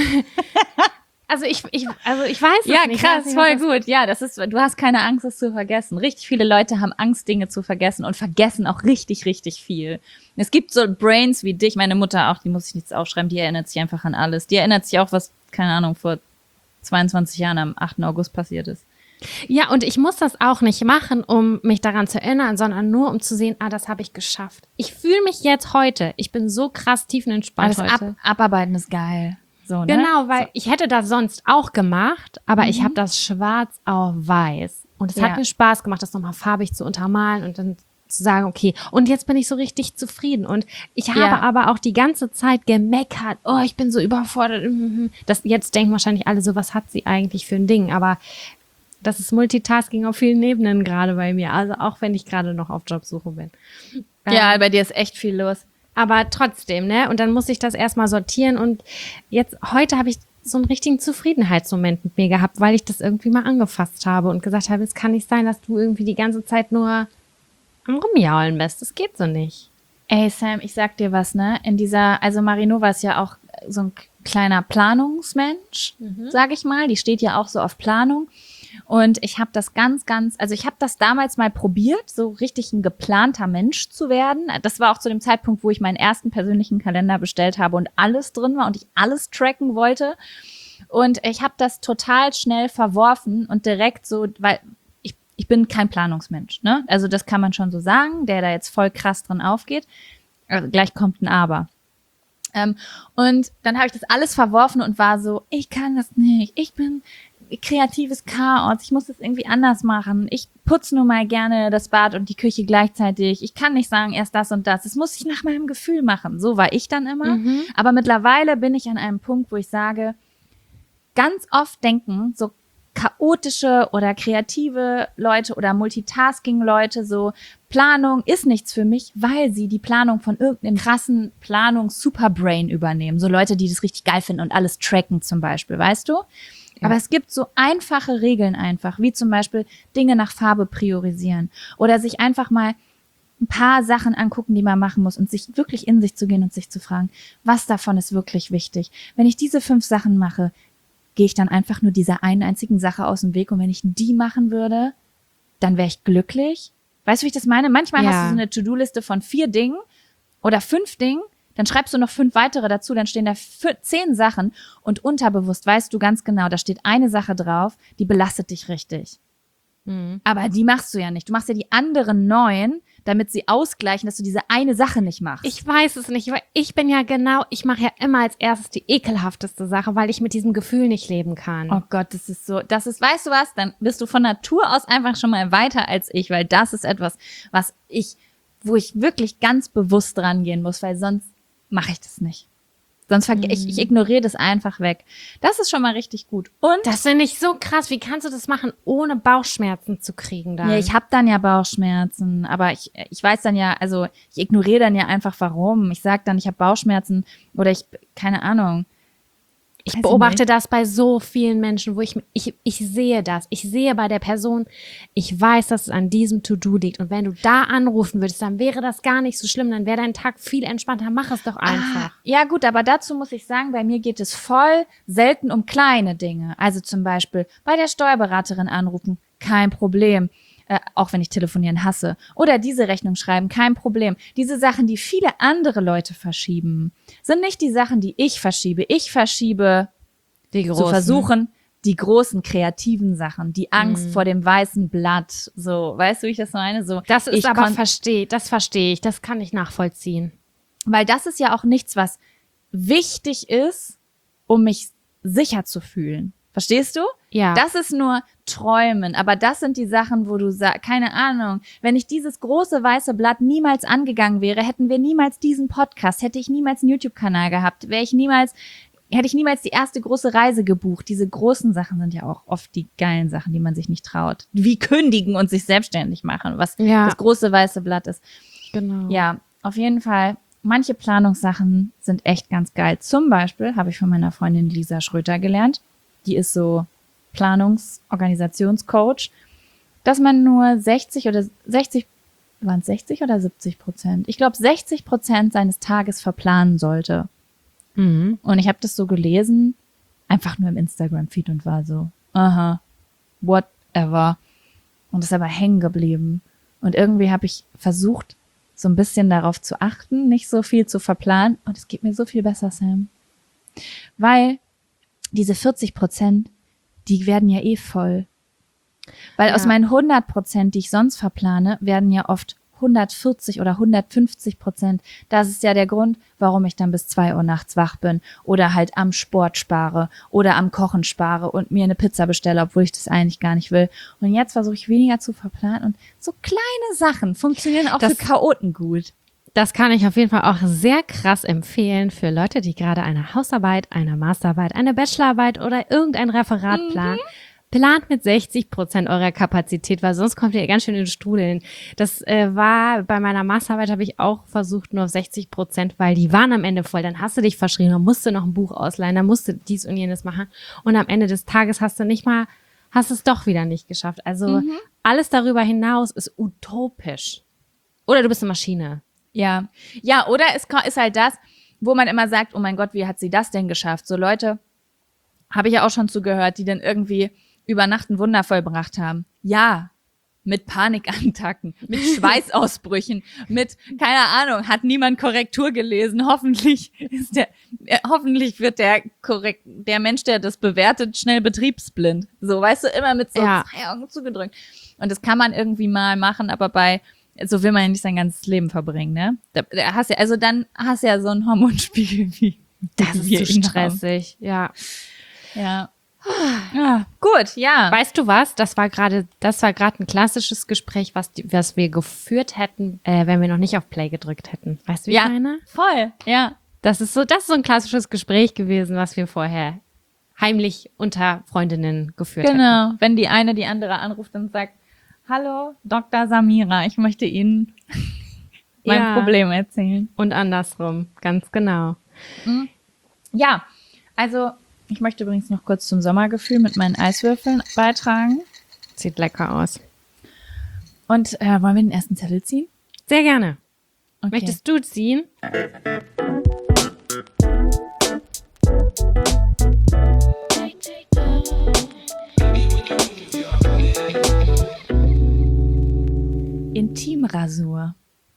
also ich, ich, also ich weiß es Ja, nicht. krass, Ich weiß nicht, voll was das- gut. Ja, das ist, du hast keine Angst, es zu vergessen. Richtig viele Leute haben Angst, Dinge zu vergessen und vergessen auch richtig, richtig viel. Es gibt so Brains wie dich, meine Mutter auch, die muss sich nichts aufschreiben, die erinnert sich einfach an alles. Die erinnert sich auch, was, keine Ahnung, vor zweiundzwanzig Jahren am achten August passiert ist. Ja, und ich muss das auch nicht machen, um mich daran zu erinnern, sondern nur, um zu sehen, ah, das habe ich geschafft. Ich fühle mich jetzt heute, ich bin so krass tiefenentspannt Alles heute. ab, abarbeiten ist geil. So, ne? Genau, weil ich hätte das sonst auch gemacht, aber ich Mhm. habe das schwarz auf weiß. Und es Ja. hat mir Spaß gemacht, das nochmal farbig zu untermalen und dann zu sagen, okay, und jetzt bin ich so richtig zufrieden. Und ich habe Ja. aber auch die ganze Zeit gemeckert, oh, ich bin so überfordert. Das, jetzt denken wahrscheinlich alle so, was hat sie eigentlich für ein Ding? Aber das ist Multitasking auf vielen Ebenen gerade bei mir. Also auch wenn ich gerade noch auf Jobsuche bin. Ja, Ähm, bei dir ist echt viel los. aber trotzdem, ne? Und dann muss ich das erstmal sortieren. Und jetzt, heute habe ich so einen richtigen Zufriedenheitsmoment mit mir gehabt, weil ich das irgendwie mal angefasst habe und gesagt habe, es kann nicht sein, dass du irgendwie die ganze Zeit nur am Rumjaulen bist. Das geht so nicht. Ey, Sam, ich sag dir was, ne? In dieser, also Marinova ist ja auch so ein kleiner Planungsmensch, sag ich mal. Die steht ja auch so auf Planung. Und ich habe das ganz, ganz, also ich habe das damals mal probiert, so richtig ein geplanter Mensch zu werden. Das war auch zu dem Zeitpunkt, wo ich meinen ersten persönlichen Kalender bestellt habe und alles drin war und ich alles tracken wollte. Und ich habe das total schnell verworfen und direkt so, weil ich, ich bin kein Planungsmensch, ne? Also das kann man schon so sagen, der da jetzt voll krass drin aufgeht. Also gleich kommt ein Aber. Ähm, und dann habe ich das alles verworfen und war so, ich kann das nicht, ich bin kreatives Chaos, ich muss das irgendwie anders machen. Ich putze nur mal gerne das Bad und die Küche gleichzeitig. Ich kann nicht sagen, erst das und das. Das muss ich nach meinem Gefühl machen. So war ich dann immer. Mhm. Aber mittlerweile bin ich an einem Punkt, wo ich sage, ganz oft denken so chaotische oder kreative Leute oder Multitasking-Leute so, Planung ist nichts für mich, weil sie die Planung von irgendeinem krassen Planungs-Superbrain übernehmen. So Leute, die das richtig geil finden und alles tracken zum Beispiel, weißt du? Ja. Aber es gibt so einfache Regeln einfach, wie zum Beispiel Dinge nach Farbe priorisieren oder sich einfach mal ein paar Sachen angucken, die man machen muss und sich wirklich in sich zu gehen und sich zu fragen, was davon ist wirklich wichtig? Wenn ich diese fünf Sachen mache, gehe ich dann einfach nur dieser einen einzigen Sache aus dem Weg und wenn ich die machen würde, dann wäre ich glücklich. Weißt du, wie ich das meine? Manchmal Ja. hast du so eine To-Do-Liste von vier Dingen oder fünf Dingen, dann schreibst du noch fünf weitere dazu, dann stehen da f- zehn Sachen und unterbewusst weißt du ganz genau, da steht eine Sache drauf, die belastet dich richtig. Mhm. Aber die machst du ja nicht. Du machst ja die anderen neun, damit sie ausgleichen, dass du diese eine Sache nicht machst. Ich weiß es nicht, weil ich bin ja genau, ich mache ja immer als erstes die ekelhafteste Sache, weil ich mit diesem Gefühl nicht leben kann. Oh Gott, das ist so, das ist, weißt du was, dann bist du von Natur aus einfach schon mal weiter als ich, weil das ist etwas, was ich, wo ich wirklich ganz bewusst dran gehen muss, weil sonst mache ich das nicht. Sonst verge- Mhm. ich, ich ignoriere das einfach weg. Das ist schon mal richtig gut. Und Das finde ich so krass. Wie kannst du das machen, ohne Bauchschmerzen zu kriegen dann? ja, ich habe dann ja Bauchschmerzen, aber ich ich weiß dann ja, also ich ignoriere dann ja einfach warum. Ich sag dann, ich habe Bauchschmerzen oder ich, keine Ahnung. Ich Weiß beobachte nicht. das bei so vielen Menschen, wo ich, ich, ich sehe das. Ich sehe bei der Person, ich weiß, dass es an diesem To-Do liegt. Und wenn du da anrufen würdest, dann wäre das gar nicht so schlimm. Dann wäre dein Tag viel entspannter. Mach es doch einfach. Ah, ja gut, aber dazu muss ich sagen, bei mir geht es voll selten um kleine Dinge. Also zum Beispiel bei der Steuerberaterin anrufen, kein Problem. Äh, auch wenn ich telefonieren hasse. Oder diese Rechnung schreiben, kein Problem. Diese Sachen, die viele andere Leute verschieben, sind nicht die Sachen, die ich verschiebe. Ich verschiebe Die zu versuchen, die großen kreativen Sachen, die Angst vor dem weißen Blatt, so, weißt du, wie ich das meine? So, Das ist ich aber, kon- verstehe, das verstehe ich. Das kann ich nachvollziehen. weil das ist ja auch nichts, was wichtig ist, um mich sicher zu fühlen. Verstehst du? Ja. Das ist nur Träumen, aber das sind die Sachen, wo du sagst, keine Ahnung, wenn ich dieses große weiße Blatt niemals angegangen wäre, hätten wir niemals diesen Podcast, hätte ich niemals einen YouTube-Kanal gehabt, wäre ich niemals, hätte ich niemals die erste große Reise gebucht. Diese großen Sachen sind ja auch oft die geilen Sachen, die man sich nicht traut. Wie kündigen und sich selbstständig machen, was Ja. das große weiße Blatt ist. Genau. Ja, auf jeden Fall. Manche Planungssachen sind echt ganz geil. Zum Beispiel habe ich von meiner Freundin Lisa Schröter gelernt. Die ist so Planungs-Organisationscoach, dass man nur sechzig oder sechzig, waren es sechzig oder siebzig Prozent? Ich glaube, sechzig Prozent seines Tages verplanen sollte. Mhm. Und ich habe das so gelesen, einfach nur im Instagram-Feed und war so, aha, whatever. Und ist aber hängen geblieben. Und irgendwie habe ich versucht, so ein bisschen darauf zu achten, nicht so viel zu verplanen. Und es geht mir so viel besser, Sam. Weil diese vierzig Prozent, die werden ja eh voll. Weil Ja. aus meinen hundert Prozent, die ich sonst verplane, werden ja oft hundertvierzig oder hundertfünfzig Prozent. Das ist ja der Grund, warum ich dann bis zwei Uhr nachts wach bin oder halt am Sport spare oder am Kochen spare und mir eine Pizza bestelle, obwohl ich das eigentlich gar nicht will. Und jetzt versuche ich weniger zu verplanen und so kleine Sachen funktionieren auch Das- für Chaoten gut. Das kann ich auf jeden Fall auch sehr krass empfehlen für Leute, die gerade eine Hausarbeit, eine Masterarbeit, eine Bachelorarbeit oder irgendein Referat planen. Plant mit sechzig Prozent eurer Kapazität, weil sonst kommt ihr ganz schön in Strudeln. Das äh, war bei meiner Masterarbeit, habe ich auch versucht, nur auf sechzig Prozent, weil die waren am Ende voll. Dann hast du dich verschrieben, dann musst du noch ein Buch ausleihen, dann musst du dies und jenes machen. Und am Ende des Tages hast du nicht mal, hast es doch wieder nicht geschafft. Also alles darüber hinaus ist utopisch. Oder du bist eine Maschine. Ja, ja, oder es ko- ist halt das, wo man immer sagt, oh mein Gott, wie hat sie das denn geschafft? So Leute, habe ich ja auch schon zugehört, die dann irgendwie über Nacht ein Wunder vollbracht haben. Ja, mit Panikattacken, mit Schweißausbrüchen, mit, keine Ahnung, hat niemand Korrektur gelesen. Hoffentlich ist der, äh, hoffentlich wird der korrekt, der Mensch, der das bewertet, schnell betriebsblind. So, weißt du, immer mit so Ja. zwei Augen zugedrückt. Und das kann man irgendwie mal machen, aber bei so will man ja nicht sein ganzes Leben verbringen, ne? Da, da hast ja, also dann hast du ja so einen Hormonspiegel wie Das ist wir zu ihn stressig, ja. haben. Ja. Ja, gut, ja. Weißt du was? Das war gerade, das war gerade ein klassisches Gespräch, was, die, was wir geführt hätten, äh, wenn wir noch nicht auf Play gedrückt hätten. Weißt du, wie Ja. ich meine? Voll, ja. Das ist so, das ist so ein klassisches Gespräch gewesen, was wir vorher heimlich unter Freundinnen geführt hätten. Genau, wenn die eine die andere anruft und sagt, hallo, Doktor Samira, ich möchte Ihnen mein Ja. Problem erzählen. Und andersrum, ganz genau. Ja, also ich möchte übrigens noch kurz zum Sommergefühl mit meinen Eiswürfeln beitragen. Sieht lecker aus. Und äh, wollen wir den ersten Zettel ziehen? Sehr gerne. Okay. Möchtest du ziehen? Intimrasur.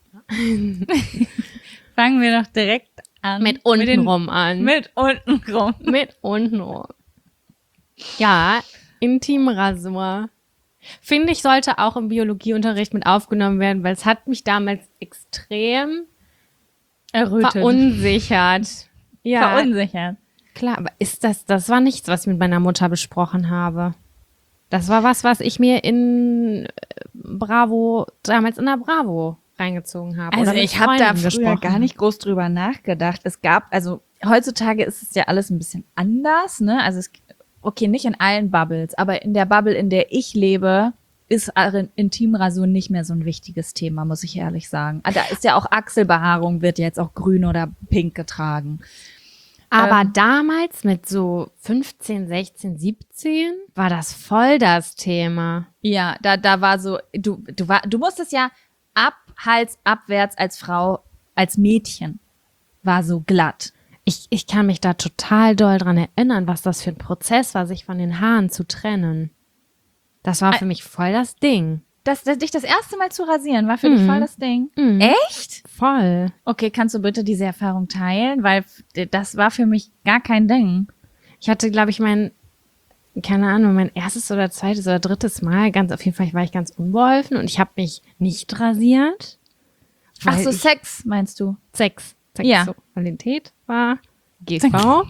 Fangen wir doch direkt an. Mit den- untenrum an. Mit untenrum. Mit untenrum. Ja, Intimrasur. Finde ich, sollte auch im Biologieunterricht mit aufgenommen werden, weil es hat mich damals extrem Errötet. verunsichert. Ja, Verunsichert. klar, aber ist das, das war nichts, was ich mit meiner Mutter besprochen habe. Das war was, was ich mir in äh, Bravo, damals in der Bravo reingezogen habe. Also oder mit ich habe da Freunden früher gesprochen. gar nicht groß drüber nachgedacht. Es gab, also heutzutage ist es ja alles ein bisschen anders, ne? Also es, okay, nicht in allen Bubbles, aber in der Bubble, in der ich lebe, ist Intimrasur nicht mehr so ein wichtiges Thema, muss ich ehrlich sagen. Ah, da ist ja auch Achselbehaarung, wird ja jetzt auch grün oder pink getragen. Aber Ähm, damals mit so fünfzehn, sechzehn, siebzehn war das voll das Thema. Ja, da, da war so, du, du war, du musstest ja ab, Hals, abwärts als Frau, als Mädchen, war so glatt. Ich, ich kann mich da total doll dran erinnern, was das für ein Prozess war, sich von den Haaren zu trennen. Das war für mich voll das Ding. Das, das, dich das erste Mal zu rasieren, war für dich voll das Ding. Mhm. Echt? Voll. Okay, kannst du bitte diese Erfahrung teilen? Weil f- das war für mich gar kein Ding. Ich hatte, glaube ich, mein, keine Ahnung, mein erstes oder zweites oder drittes Mal, ganz auf jeden Fall war ich ganz unbeholfen und ich habe mich nicht rasiert. Ach weil so, ich- Sex meinst du? Sex. Ja. Sexualität war G V.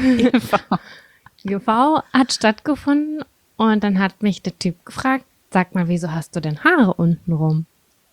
G V hat stattgefunden und dann hat mich der Typ gefragt, sag mal, wieso hast du denn Haare unten rum?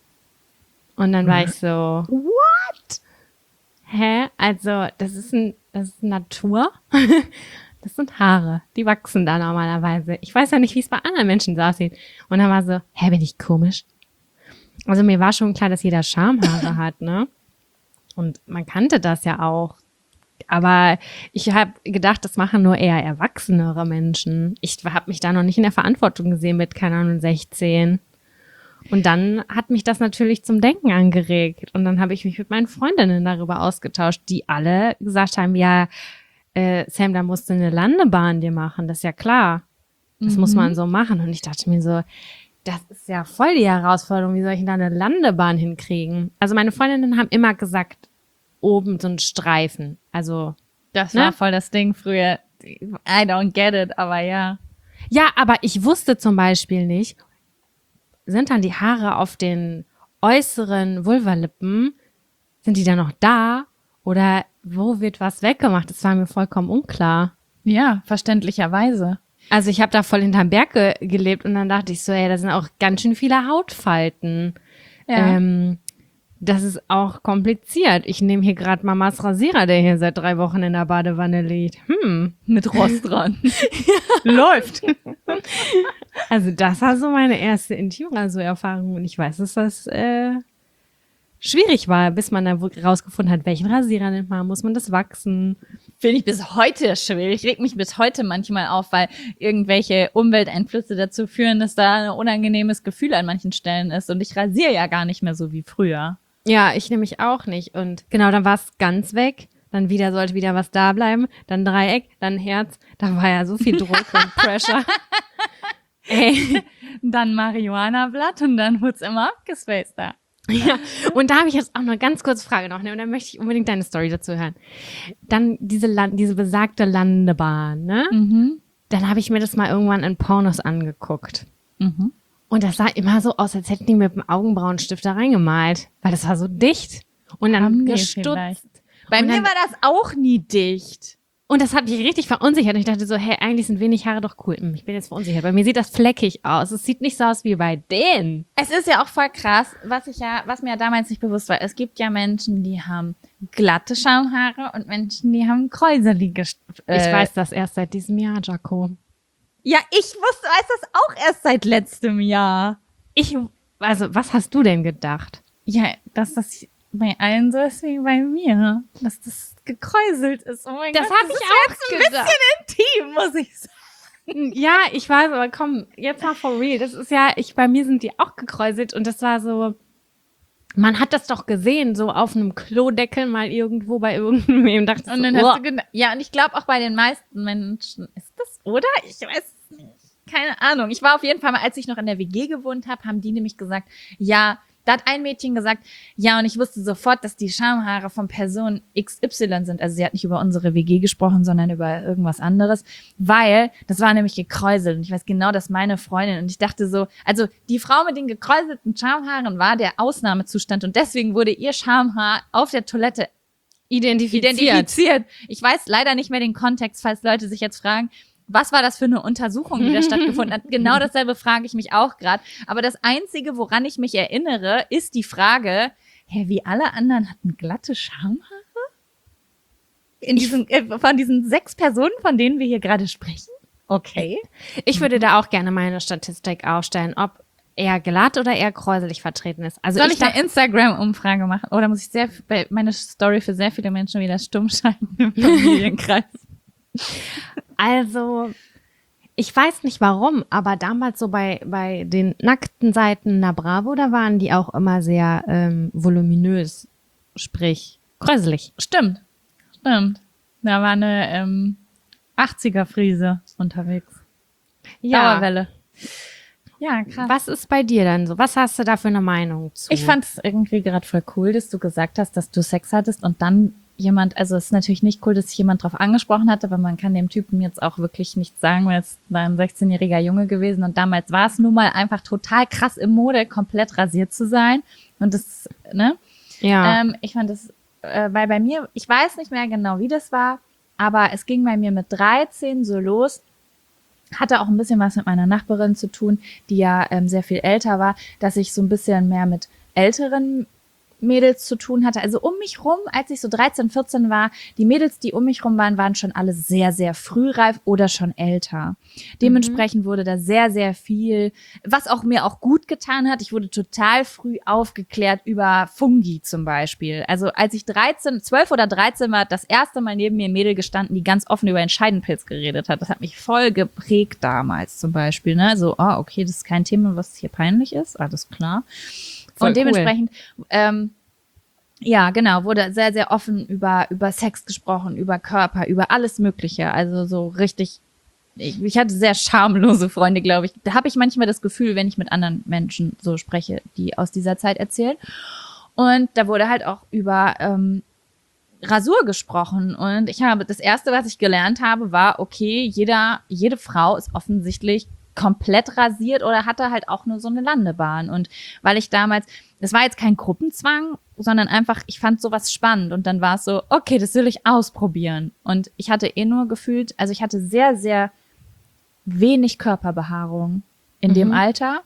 Und dann war ich so, what? Hä? Also, das ist ein, das ist Natur. Das sind Haare. Die wachsen da normalerweise. Ich weiß ja nicht, wie es bei anderen Menschen aussieht. Und dann war so, hä, bin ich komisch? Also mir war schon klar, dass jeder Schamhaare hat, ne? Und man kannte das ja auch. Aber ich habe gedacht, das machen nur eher erwachsenere Menschen. Ich habe mich da noch nicht in der Verantwortung gesehen mit, keine Ahnung, sechzehn. Und dann hat mich das natürlich zum Denken angeregt. Und dann habe ich mich mit meinen Freundinnen darüber ausgetauscht, die alle gesagt haben, ja, äh, Sam, da musst du eine Landebahn dir machen, das ist ja klar. Das muss man so machen. Und ich dachte mir so, das ist ja voll die Herausforderung, wie soll ich denn da eine Landebahn hinkriegen? Also meine Freundinnen haben immer gesagt, oben so ein Streifen. Also, Das Ne? war voll das Ding früher. I don't get it, aber ja. ja, aber ich wusste zum Beispiel nicht, sind dann die Haare auf den äußeren Vulvalippen, sind die dann noch da? Oder wo wird was weggemacht? Das war mir vollkommen unklar. Ja, verständlicherweise. Also ich habe da voll hinterm Berg ge gelebt und dann dachte ich so, ey, da sind auch ganz schön viele Hautfalten. Ja. Ähm, das ist auch kompliziert. Ich nehme hier gerade Mamas Rasierer, der hier seit drei Wochen in der Badewanne liegt. Hm. Mit Rost dran. Läuft. Also das war so meine erste Intimrasur-Erfahrung und ich weiß, dass das äh, schwierig war, bis man da rausgefunden hat, welchen Rasierer nimmt man, muss man das wachsen. Finde ich bis heute schwierig. Ich reg mich bis heute manchmal auf, weil irgendwelche Umwelteinflüsse dazu führen, dass da ein unangenehmes Gefühl an manchen Stellen ist. Und ich rasiere ja gar nicht mehr so wie früher. Ja, ich nämlich auch nicht. Und genau, dann war es ganz weg. Dann wieder sollte wieder was da bleiben. Dann Dreieck, dann Herz. Da war ja so viel Druck und Pressure. Ey. Dann Marihuana-Blatt und dann wird's immer abgespaceder. Ja, und da habe ich jetzt auch noch eine ganz kurze Frage noch, ne? Und dann möchte ich unbedingt deine Story dazu hören. Dann diese Land diese besagte Landebahn, ne? Mhm. Dann habe ich mir das mal irgendwann in Pornos angeguckt. Mhm. Und das sah immer so aus, als hätten die mit dem Augenbrauenstift da reingemalt, weil das war so dicht und dann Haben die gestutzt. vielleicht. Bei Und mir dann- war das auch nie dicht. Und das hat mich richtig verunsichert. Und ich dachte so, hey, eigentlich sind wenig Haare doch cool. Hm, Ich bin jetzt verunsichert. Bei mir sieht das fleckig aus. Es sieht nicht so aus wie bei denen. Es ist ja auch voll krass, was ich ja, was mir ja damals nicht bewusst war. Es gibt ja Menschen, die haben glatte Schamhaare und Menschen, die haben kräuselige. Äh, Ich weiß das erst seit diesem Jahr, Jaco. Ja, ich wusste, weiß das auch erst seit letztem Jahr. Ich, also, was hast du denn gedacht? Ja, dass das bei allen so ist wie bei mir. Dass das gekräuselt ist. Oh mein Das Gott, hab das ich ist auch jetzt ein gedacht. bisschen intim, muss ich sagen. Ja, ich weiß, aber komm, jetzt mal for real. Das ist ja, ich, bei mir sind die auch gekräuselt und das war so, man hat das doch gesehen, so auf einem Klodeckel mal irgendwo bei irgendwem. Dachte Und dann so, hast oh. du gedacht, ja, und ich glaube auch bei den meisten Menschen ist das, oder? Ich weiß es nicht. Keine Ahnung. Ich war auf jeden Fall mal, als ich noch in der W G gewohnt habe, haben die nämlich gesagt, ja, da hat ein Mädchen gesagt, ja, und ich wusste sofort, dass die Schamhaare von Person X Y sind. Also sie hat nicht über unsere W G gesprochen, sondern über irgendwas anderes, weil das war nämlich gekräuselt. Und ich weiß genau, dass meine Freundin, und ich dachte so, also die Frau mit den gekräuselten Schamhaaren war der Ausnahmezustand und deswegen wurde ihr Schamhaar auf der Toilette identifiziert. identifiziert. Ich weiß leider nicht mehr den Kontext, falls Leute sich jetzt fragen, was war das für eine Untersuchung, die da stattgefunden hat? Genau dasselbe frage ich mich auch gerade. Aber das Einzige, woran ich mich erinnere, ist die Frage, hä, wie alle anderen hatten glatte Schamhaare? In diesen, äh, von diesen sechs Personen, von denen wir hier gerade sprechen? Okay. Ich würde da auch gerne meine Statistik aufstellen, ob eher glatt oder eher kräuselig vertreten ist. Also Soll ich ich eine dachte, Instagram-Umfrage machen? Oder muss ich sehr, bei- meine Story für sehr viele Menschen wieder stumm schalten im Familienkreis? also ich weiß nicht warum, aber damals so bei bei den nackten Seiten na Bravo, da waren die auch immer sehr ähm, voluminös, sprich kräuselig. Stimmt, stimmt. Da war eine ähm, achtziger-Friese unterwegs. Dauerwelle. Ja, krass. Was ist bei dir dann so? Was hast du da für eine Meinung zu? Ich fand es irgendwie gerade voll cool, dass du gesagt hast, dass du Sex hattest und dann jemand, also es ist natürlich nicht cool, dass sich jemand drauf angesprochen hat, aber man kann dem Typen jetzt auch wirklich nichts sagen, weil es war ein sechzehnjähriger Junge gewesen und damals war es nun mal einfach total krass im Mode, komplett rasiert zu sein und das, ne? ja. Ähm, ich fand das, äh, weil bei mir, ich weiß nicht mehr genau, wie das war, aber es ging bei mir mit dreizehn so los, hatte auch ein bisschen was mit meiner Nachbarin zu tun, die ja ähm, sehr viel älter war, dass ich so ein bisschen mehr mit älteren Mädels zu tun hatte. Also um mich rum, als ich so dreizehn, vierzehn war, die Mädels, die um mich rum waren, waren schon alle sehr, sehr frühreif oder schon älter. Dementsprechend wurde da sehr, sehr viel, was auch mir auch gut getan hat. Ich wurde total früh aufgeklärt über Fungi zum Beispiel. Also als ich dreizehn, zwölf oder dreizehn war, das erste Mal neben mir ein Mädel gestanden, die ganz offen über den Scheidenpilz geredet hat. Das hat mich voll geprägt damals zum Beispiel. Ne? So, ah, okay, das ist kein Thema, was hier peinlich ist. Alles klar. Voll Und dementsprechend, ähm, ja, genau, wurde sehr, sehr offen über, über Sex gesprochen, über Körper, über alles Mögliche. Also so richtig, ich, ich hatte sehr schamlose Freunde, glaube ich. Da habe ich manchmal das Gefühl, wenn ich mit anderen Menschen so spreche, die aus dieser Zeit erzählen. Und da wurde halt auch über ähm, Rasur gesprochen. Und ich habe, das Erste, was ich gelernt habe, war, okay, jeder, jede Frau ist offensichtlich komplett rasiert oder hatte halt auch nur so eine Landebahn. Und weil ich damals, das war jetzt kein Gruppenzwang, sondern einfach, ich fand sowas spannend und dann war es so, okay, das will ich ausprobieren. Und ich hatte eh nur gefühlt, also ich hatte sehr, sehr wenig Körperbehaarung in Mhm. dem Alter,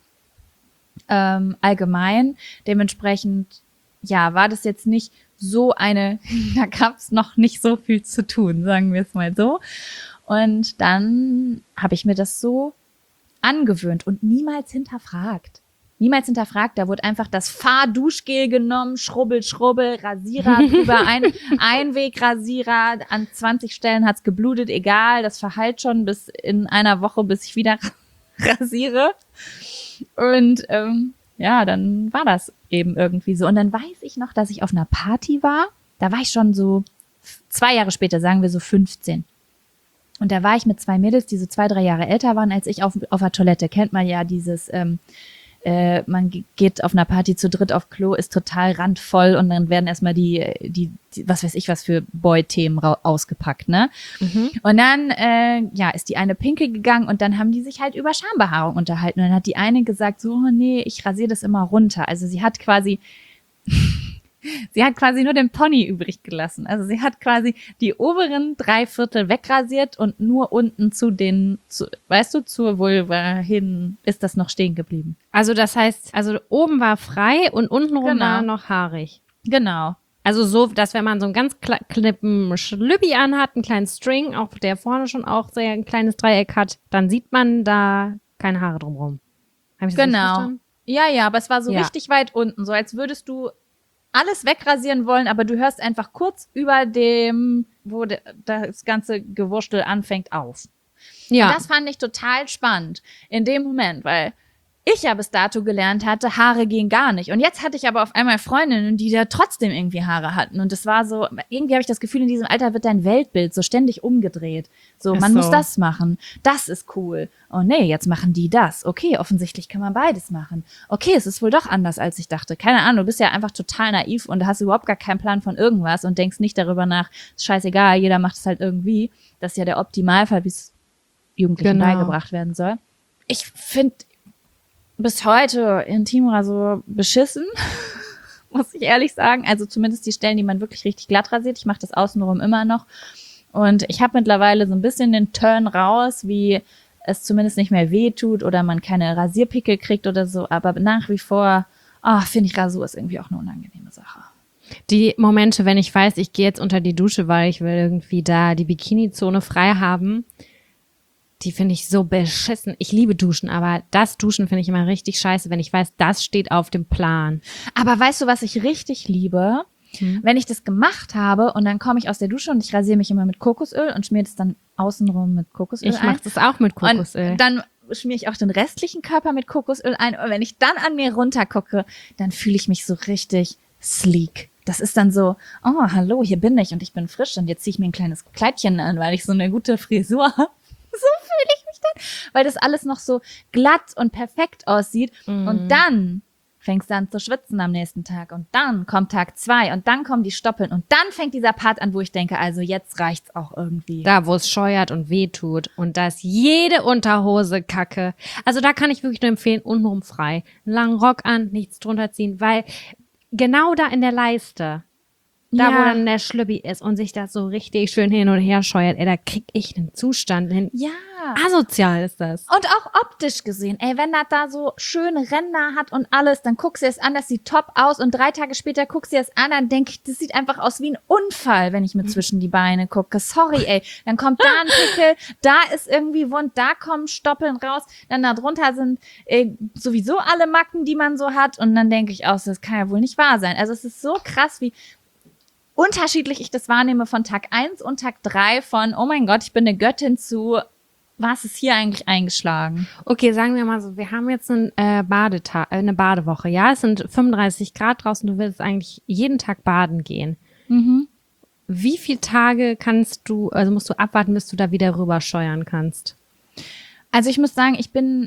ähm, allgemein. Dementsprechend, ja, war das jetzt nicht so eine, da gab es noch nicht so viel zu tun, sagen wir es mal so. Und dann habe ich mir das so angewöhnt und niemals hinterfragt. Niemals hinterfragt, da wurde einfach das Fahrduschgel genommen, schrubbel, schrubbel, Rasierer drüber, ein Einwegrasierer, an zwanzig Stellen hat's geblutet, egal, das verheilt schon bis in einer Woche, bis ich wieder rasiere. Und ähm, ja, dann war das eben irgendwie so. Und dann weiß ich noch, dass ich auf einer Party war, da war ich schon so zwei Jahre später, sagen wir so fünfzehn. Und da war ich mit zwei Mädels, die so zwei, drei Jahre älter waren als ich, auf, auf der Toilette. Kennt man ja dieses, ähm, äh, man geht auf einer Party zu dritt auf Klo, ist total randvoll und dann werden erstmal die, die, die was weiß ich was für Boy-Themen ra- ausgepackt, ne? Mhm. Und dann, äh, ja, ist die eine pinkel gegangen und dann haben die sich halt über Schambehaarung unterhalten. Und dann hat die eine gesagt, so, oh, nee, ich rasiere das immer runter. Also sie hat quasi Sie hat quasi nur den Pony übrig gelassen. Also sie hat quasi die oberen drei Viertel wegrasiert und nur unten zu den, zu, weißt du, zur Vulva hin ist das noch stehen geblieben. Also das heißt, also oben war frei und untenrum Genau. war noch haarig. Genau. Also so, dass wenn man so einen ganz kle- knippen Schlüppi anhat, einen kleinen String, auch der vorne schon auch sehr ein kleines Dreieck hat, dann sieht man da keine Haare drumherum. Hab ich das richtig Genau. verstanden? Ja, ja, aber es war so Ja. richtig weit unten, so als würdest du alles wegrasieren wollen, aber du hörst einfach kurz über dem, wo de, das ganze Gewurstel anfängt, auf. Ja. Und das fand ich total spannend in dem Moment, weil ich ja bis dato gelernt hatte, Haare gehen gar nicht. Und jetzt hatte ich aber auf einmal Freundinnen, die da trotzdem irgendwie Haare hatten. Und das war so, irgendwie habe ich das Gefühl, in diesem Alter wird dein Weltbild so ständig umgedreht. So, Ist man so. muss das machen. Das ist cool. Oh nee, jetzt machen die das. Okay, offensichtlich kann man beides machen. Okay, es ist wohl doch anders, als ich dachte. Keine Ahnung, du bist ja einfach total naiv und hast überhaupt gar keinen Plan von irgendwas und denkst nicht darüber nach, ist scheißegal, jeder macht es halt irgendwie. Das ist ja der Optimalfall, wie es Jugendlichen Genau. beigebracht werden soll. Ich finde bis heute Intimrasur beschissen, muss ich ehrlich sagen. Also zumindest die Stellen, die man wirklich richtig glatt rasiert. Ich mache das außenrum immer noch. Und ich habe mittlerweile so ein bisschen den Turn raus, wie es zumindest nicht mehr weh tut oder man keine Rasierpickel kriegt oder so. Aber nach wie vor, ah, finde ich, Rasur ist irgendwie auch eine unangenehme Sache. Die Momente, wenn ich weiß, ich gehe jetzt unter die Dusche, weil ich will irgendwie da die Bikini-Zone frei haben, die finde ich so beschissen. Ich liebe Duschen, aber das Duschen finde ich immer richtig scheiße, wenn ich weiß, das steht auf dem Plan. Aber weißt du, was ich richtig liebe? Hm. Wenn ich das gemacht habe und dann komme ich aus der Dusche und ich rasiere mich immer mit Kokosöl und schmier das dann außenrum mit Kokosöl Ich ein. mache das auch mit Kokosöl. Und dann schmiere ich auch den restlichen Körper mit Kokosöl ein. Und wenn ich dann an mir runtergucke, dann fühle ich mich so richtig sleek. Das ist dann so, oh, hallo, hier bin ich und ich bin frisch und jetzt ziehe ich mir ein kleines Kleidchen an, weil ich so eine gute Frisur habe. So fühle ich mich dann, weil das alles noch so glatt und perfekt aussieht. Mhm. Und dann fängst du an zu schwitzen am nächsten Tag. Und dann kommt Tag zwei und dann kommen die Stoppeln. Und dann fängt dieser Part an, wo ich denke, also jetzt reicht's auch irgendwie. Da, wo es scheuert und wehtut. Und da ist jede Unterhose kacke. Also da kann ich wirklich nur empfehlen, untenrum frei. Einen langen Rock an, nichts drunter ziehen, weil genau da in der Leiste, da Ja. wo dann der Schlüppi ist und sich das so richtig schön hin und her scheuert, ey, da krieg ich einen Zustand hin. Ja. Asozial ist das. Und auch optisch gesehen, ey, wenn das da so schöne Ränder hat und alles, dann guckst du es an, das sieht top aus und drei Tage später guckst du es an, dann denke ich, das sieht einfach aus wie ein Unfall, wenn ich mir zwischen die Beine gucke. Sorry, ey. Dann kommt da ein Pickel, da ist irgendwie wund, da kommen Stoppeln raus, dann da drunter sind äh, sowieso alle Macken, die man so hat und dann denke ich auch, das kann ja wohl nicht wahr sein. Also es ist so krass, wie unterschiedlich ich das wahrnehme von Tag eins und Tag drei von, oh mein Gott, ich bin eine Göttin zu, was ist hier eigentlich eingeschlagen? Okay, sagen wir mal so, wir haben jetzt einen, äh, Badetag, äh, eine Badewoche, ja? Es sind fünfunddreißig Grad draußen, du willst eigentlich jeden Tag baden gehen. Mhm. Wie viele Tage kannst du, also musst du abwarten, bis du da wieder rüber scheuern kannst? Also ich muss sagen, ich bin,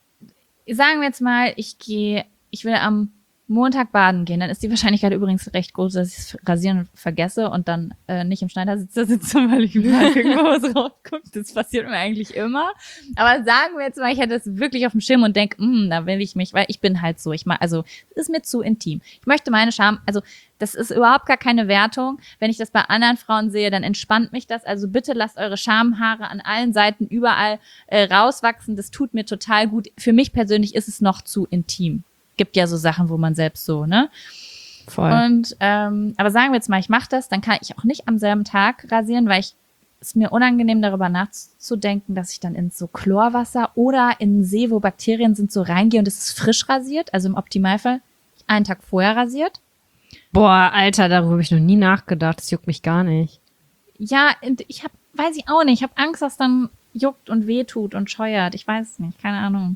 sagen wir jetzt mal, ich gehe, ich will am Montag baden gehen, dann ist die Wahrscheinlichkeit übrigens recht groß, dass ich es rasieren vergesse und dann äh, nicht im Schneidersitz sitze, weil ich mal irgendwo was rausgucke. Das passiert mir eigentlich immer. Aber sagen wir jetzt mal, ich hätte es wirklich auf dem Schirm und denke, da will ich mich, weil ich bin halt so, ich mag, also es ist mir zu intim. Ich möchte meine Scham, also das ist überhaupt gar keine Wertung. Wenn ich das bei anderen Frauen sehe, dann entspannt mich das. Also bitte lasst eure Schamhaare an allen Seiten überall äh, rauswachsen. Das tut mir total gut. Für mich persönlich ist es noch zu intim. Gibt ja so Sachen, wo man selbst so, ne? Voll. Und, ähm, aber sagen wir jetzt mal, ich mache das, dann kann ich auch nicht am selben Tag rasieren, weil ich es ist mir unangenehm, darüber nachzudenken, dass ich dann ins so Chlorwasser oder in einen See, wo Bakterien sind, so reingehe und es ist frisch rasiert, also im Optimalfall einen Tag vorher rasiert. Boah, Alter, darüber habe ich noch nie nachgedacht. Das juckt mich gar nicht. Ja, und ich habe, weiß ich auch nicht, ich habe Angst, dass dann juckt und wehtut und scheuert. Ich weiß es nicht, keine Ahnung.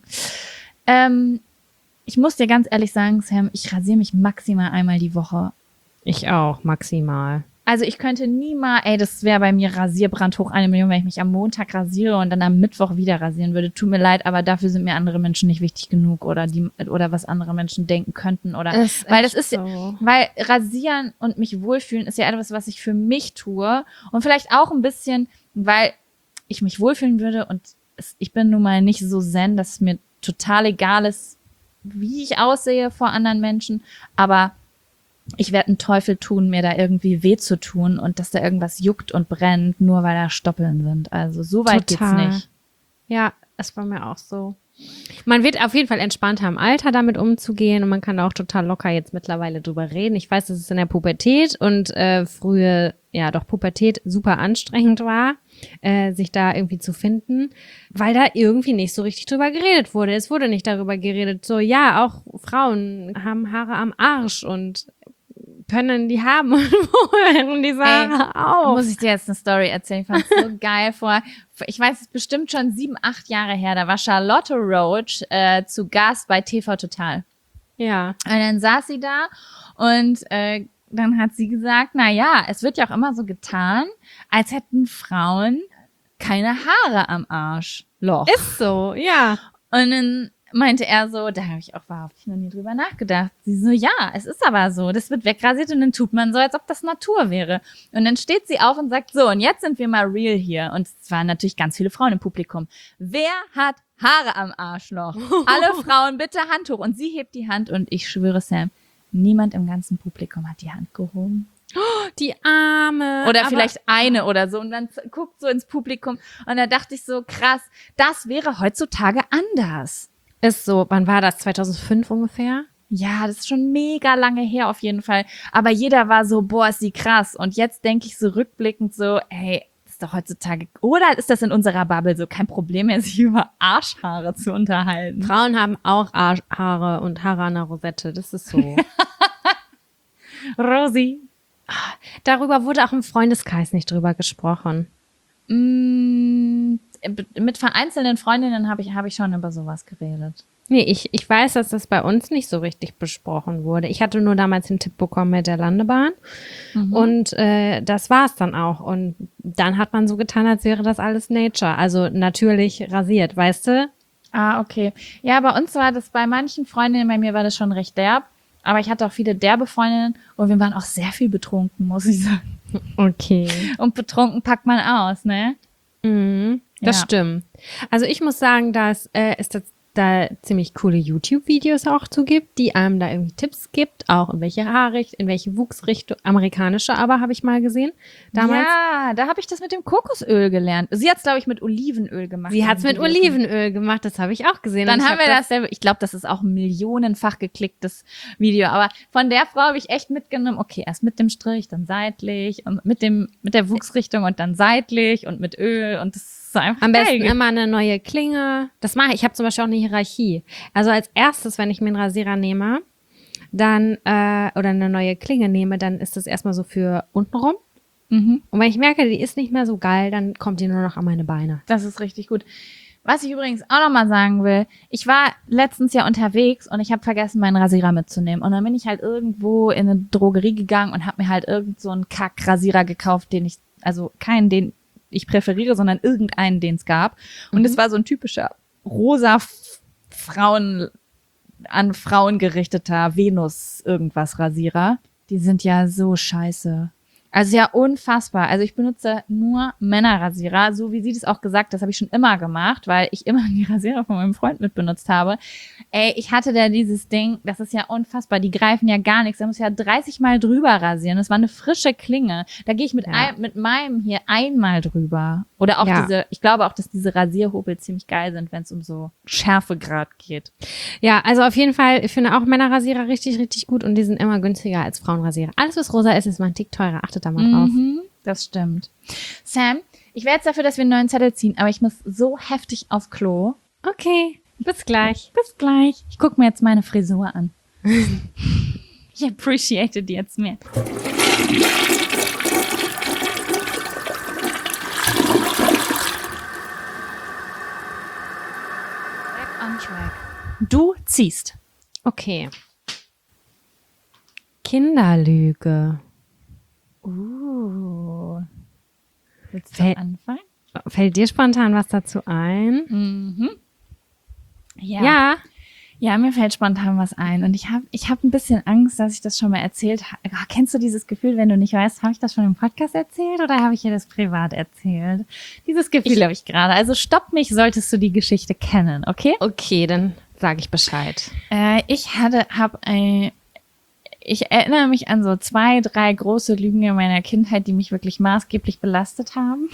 Ähm, ich muss dir ganz ehrlich sagen, Sam, ich rasiere mich maximal einmal die Woche. Ich auch, maximal. Also ich könnte nie mal, ey, das wäre bei mir Rasierbrand hoch eine Million, wenn ich mich am Montag rasiere und dann am Mittwoch wieder rasieren würde. Tut mir leid, aber dafür sind mir andere Menschen nicht wichtig genug oder die oder was andere Menschen denken könnten oder Ist weil das echt ist so. weil rasieren und mich wohlfühlen ist ja etwas, was ich für mich tue und vielleicht auch ein bisschen, weil ich mich wohlfühlen würde und es, ich bin nun mal nicht so zen, dass es mir total egal ist, wie ich aussehe vor anderen Menschen, aber ich werde einen Teufel tun, mir da irgendwie weh zu tun und dass da irgendwas juckt und brennt, nur weil da Stoppeln sind. Also so weit Total. geht's nicht. Ja, das war mir auch so. Man wird auf jeden Fall entspannter im Alter damit umzugehen und man kann auch total locker jetzt mittlerweile drüber reden. Ich weiß, dass es in der Pubertät und äh, frühe, ja doch Pubertät super anstrengend war, äh, sich da irgendwie zu finden, weil da irgendwie nicht so richtig drüber geredet wurde. Es wurde nicht darüber geredet, so ja, auch Frauen haben Haare am Arsch und können die haben und wo hören diese Haare auf? Muss ich dir jetzt eine Story erzählen? Ich fand es so geil vor, ich weiß, es ist bestimmt schon sieben, acht Jahre her, da war Charlotte Roach äh, zu Gast bei T V Total. Ja. Und dann saß sie da und äh, dann hat sie gesagt, na ja, es wird ja auch immer so getan, als hätten Frauen keine Haare am Arschloch. Ist so, ja. Und dann meinte er so, da habe ich auch war ich noch nie drüber nachgedacht. Sie so, ja, es ist aber so. Das wird wegrasiert und dann tut man so, als ob das Natur wäre. Und dann steht sie auf und sagt, so, und jetzt sind wir mal real hier. Und es waren natürlich ganz viele Frauen im Publikum. Wer hat Haare am Arschloch? Alle Frauen, bitte Hand hoch. Und sie hebt die Hand und ich schwöre, Sam, niemand im ganzen Publikum hat die Hand gehoben. Die Arme. Oder aber vielleicht eine oder so. Und dann z- guckt so ins Publikum. Und da dachte ich so, krass, das wäre heutzutage anders. ist so, wann war das? zweitausendfünf ungefähr? Ja, das ist schon mega lange her auf jeden Fall. Aber jeder war so, boah, ist die krass. Und jetzt denke ich so rückblickend so, hey, das ist doch heutzutage, oder ist das in unserer Bubble so kein Problem mehr, sich über Arschhaare zu unterhalten? Frauen haben auch Arschhaare und Haare an der Rosette. Das ist so. Rosi. Darüber wurde auch im Freundeskreis nicht drüber gesprochen. Mm, mit vereinzelten Freundinnen habe ich, habe ich schon über sowas geredet. Nee, ich, ich weiß, dass das bei uns nicht so richtig besprochen wurde. Ich hatte nur damals den Tipp bekommen mit der Landebahn. Mhm. Und äh, das war's dann auch. Und dann hat man so getan, als wäre das alles Nature. Also natürlich rasiert, weißt du? Ah, okay. Ja, bei uns war das bei manchen Freundinnen, bei mir war das schon recht derb. Aber ich hatte auch viele derbe Freundinnen und wir waren auch sehr viel betrunken, muss ich sagen. Okay. Und betrunken packt man aus, ne? Mhm, das Ja. stimmt. Also ich muss sagen, dass äh, es das, da ziemlich coole YouTube-Videos auch zu gibt, die einem da irgendwie Tipps gibt, auch in welche Haarrichtung, in welche Wuchsrichtung, amerikanische aber habe ich mal gesehen damals. Ja, da habe ich das mit dem Kokosöl gelernt. Sie hat's, glaube ich, mit Olivenöl gemacht. Sie hat's mit Videos. Olivenöl gemacht, das habe ich auch gesehen. Dann Und ich haben wir hab das selber. Ich glaube, das ist auch ein millionenfach geklicktes Video. Aber von der Frau habe ich echt mitgenommen, okay, erst mit dem Strich, dann seitlich und mit dem, mit der Wuchsrichtung und dann seitlich und mit Öl und das ist einfach Am besten geil. immer eine neue Klinge. Das mache ich. Ich habe zum Beispiel auch eine Hierarchie. Also als erstes, wenn ich mir einen Rasierer nehme, dann äh, oder eine neue Klinge nehme, dann ist das erstmal so für untenrum. Mhm. Und wenn ich merke, die ist nicht mehr so geil, dann kommt die nur noch an meine Beine. Das ist richtig gut. Was ich übrigens auch nochmal sagen will, ich war letztens ja unterwegs und ich habe vergessen, meinen Rasierer mitzunehmen. Und dann bin ich halt irgendwo in eine Drogerie gegangen und habe mir halt irgend so einen Kack-Rasierer gekauft, den ich, also keinen, den ich präferiere, sondern irgendeinen, den es gab. Und es war so ein typischer rosa F- Frauen, an Frauen gerichteter Venus-Irgendwas-Rasierer. Die sind ja so scheiße. Also ja, unfassbar. Also ich benutze nur Männerrasierer, so wie sie das auch gesagt hat, das habe ich schon immer gemacht, weil ich immer die Rasierer von meinem Freund mit benutzt habe. Ey, ich hatte da dieses Ding, das ist ja unfassbar, die greifen ja gar nichts, da muss ja dreißig Mal drüber rasieren, das war eine frische Klinge. Da gehe ich mit, Ja. ein, mit meinem hier einmal drüber. Oder auch Ja. diese, ich glaube auch, dass diese Rasierhobel ziemlich geil sind, wenn es um so Schärfegrad geht. Ja, also auf jeden Fall, ich finde auch Männerrasierer richtig, richtig gut und die sind immer günstiger als Frauenrasierer. Alles, was rosa ist, ist mal ein Tick teurer. Achtet da mal drauf. Mhm, das stimmt. Sam, ich wäre jetzt dafür, dass wir einen neuen Zettel ziehen, aber ich muss so heftig auf Klo. Okay, bis gleich. Bis gleich. Ich gucke mir jetzt meine Frisur an. Ich appreciate die jetzt mehr. Back on track. Du ziehst. Okay. Kinderlüge. Uh. Willst Fäll- du anfangen? Fällt dir spontan was dazu ein? Mhm. Ja. Ja. Ja, mir fällt spontan was ein. Und ich habe ich hab ein bisschen Angst, dass ich das schon mal erzählt habe. Kennst du dieses Gefühl, wenn du nicht weißt, habe ich das schon im Podcast erzählt oder habe ich dir das privat erzählt? Dieses Gefühl habe ich gerade. Also stopp mich, solltest du die Geschichte kennen, okay? Okay, dann sage ich Bescheid. Äh, ich hatte, hab ein, ich erinnere mich an so zwei, drei große Lügen in meiner Kindheit, die mich wirklich maßgeblich belastet haben.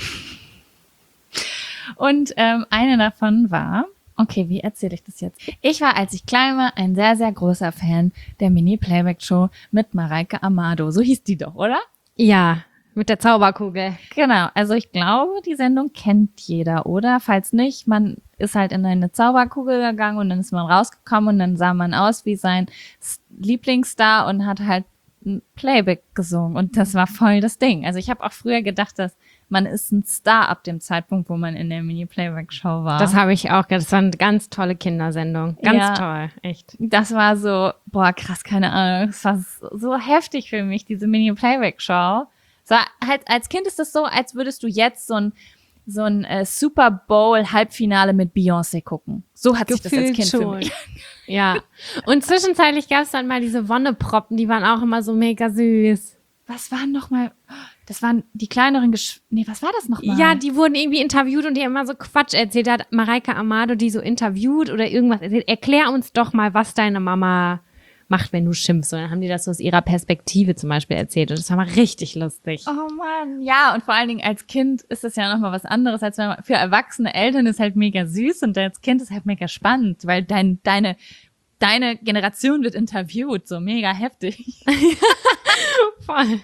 Und ähm, eine davon war, okay, wie erzähle ich das jetzt? Ich war, als ich klein war, ein sehr, sehr großer Fan der Mini-Playback-Show mit Mareike Amado. So hieß die doch, oder? Ja, mit der Zauberkugel. Genau, also ich glaube, die Sendung kennt jeder, oder? Falls nicht, man ist halt in eine Zauberkugel gegangen und dann ist man rausgekommen und dann sah man aus wie sein Lieblingsstar und hat halt ein Playback gesungen und das war voll das Ding. Also ich habe auch früher gedacht, dass man ist ein Star ab dem Zeitpunkt, wo man in der Mini-Playback-Show war. Das habe ich auch gedacht. Das war eine ganz tolle Kindersendung. Ganz Ja. toll, echt. Das war so, boah, krass, keine Ahnung. Das war so, so heftig für mich, diese Mini-Playback-Show. So, halt, als Kind ist das so, als würdest du jetzt so ein, so ein äh, Super Bowl-Halbfinale mit Beyoncé gucken. So hat sich das als Kind für mich. Ja. Und zwischenzeitlich gab es dann mal diese Wonneproppen, die waren auch immer so mega süß. Was waren noch mal, das waren die kleineren Gesch... Nee, was war das noch mal? Ja, die wurden irgendwie interviewt und die haben immer so Quatsch erzählt. Da hat Mareike Amado die so interviewt oder irgendwas erzählt. Erklär uns doch mal, was deine Mama macht, wenn du schimpfst. Und dann haben die das so aus ihrer Perspektive zum Beispiel erzählt. Und das war mal richtig lustig. Oh Mann, ja, und vor allen Dingen als Kind ist das ja nochmal was anderes, als wenn man, für erwachsene Eltern ist halt mega süß und als Kind ist halt mega spannend, weil dein, deine, deine Generation wird interviewt, so mega heftig. Voll.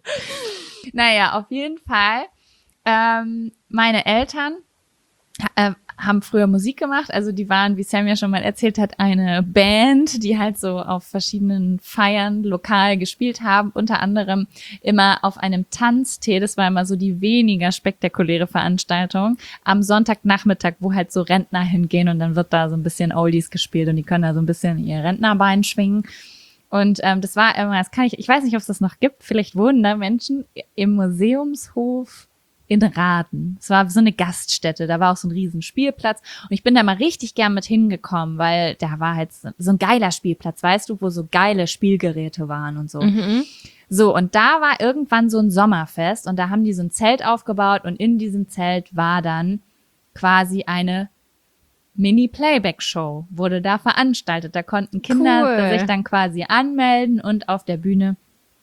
Naja, auf jeden Fall, ähm, meine Eltern äh, haben früher Musik gemacht, also die waren, wie Sam ja schon mal erzählt hat, eine Band, die halt so auf verschiedenen Feiern lokal gespielt haben, unter anderem immer auf einem Tanztee, das war immer so die weniger spektakuläre Veranstaltung, am Sonntagnachmittag, wo halt so Rentner hingehen und dann wird da so ein bisschen Oldies gespielt und die können da so ein bisschen ihr Rentnerbein schwingen. Und ähm, das war immer, das kann ich, ich weiß nicht, ob es das noch gibt, vielleicht wohnen da Menschen im Museumshof in Raden. Es war so eine Gaststätte, da war auch so ein riesen Spielplatz und ich bin da mal richtig gern mit hingekommen, weil da war halt so ein geiler Spielplatz, weißt du, wo so geile Spielgeräte waren und so. Mhm. So, und da war irgendwann so ein Sommerfest und da haben die so ein Zelt aufgebaut und in diesem Zelt war dann quasi eine Mini-Playback-Show, wurde da veranstaltet. Da konnten Kinder Cool. sich dann quasi anmelden und auf der Bühne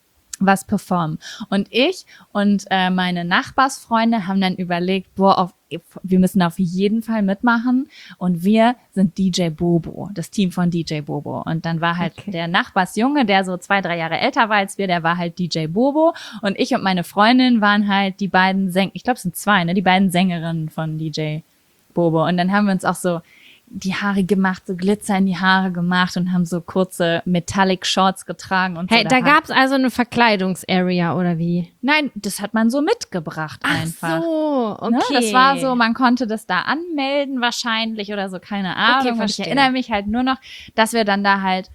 was performen. Und ich und äh, meine Nachbarsfreunde haben dann überlegt, boah, auf, wir müssen auf jeden Fall mitmachen und wir sind D J Bobo, das Team von D J Bobo. Und dann war halt Okay. der Nachbarsjunge, der so zwei, drei Jahre älter war als wir, der war halt D J Bobo und ich und meine Freundin waren halt die beiden Sänger, ich glaube es sind zwei, ne, die beiden Sängerinnen von D J Bobo. Und dann haben wir uns auch so die Haare gemacht, so Glitzer in die Haare gemacht und haben so kurze Metallic Shorts getragen und Hey, so. da gab's also eine Verkleidungsarea oder wie? Nein, das hat man so mitgebracht einfach. Ach so, okay. Ne? Das war so, man konnte das da anmelden wahrscheinlich oder so, keine Ahnung. Okay, und ich verstehe. erinnere mich halt nur noch, dass wir dann da halt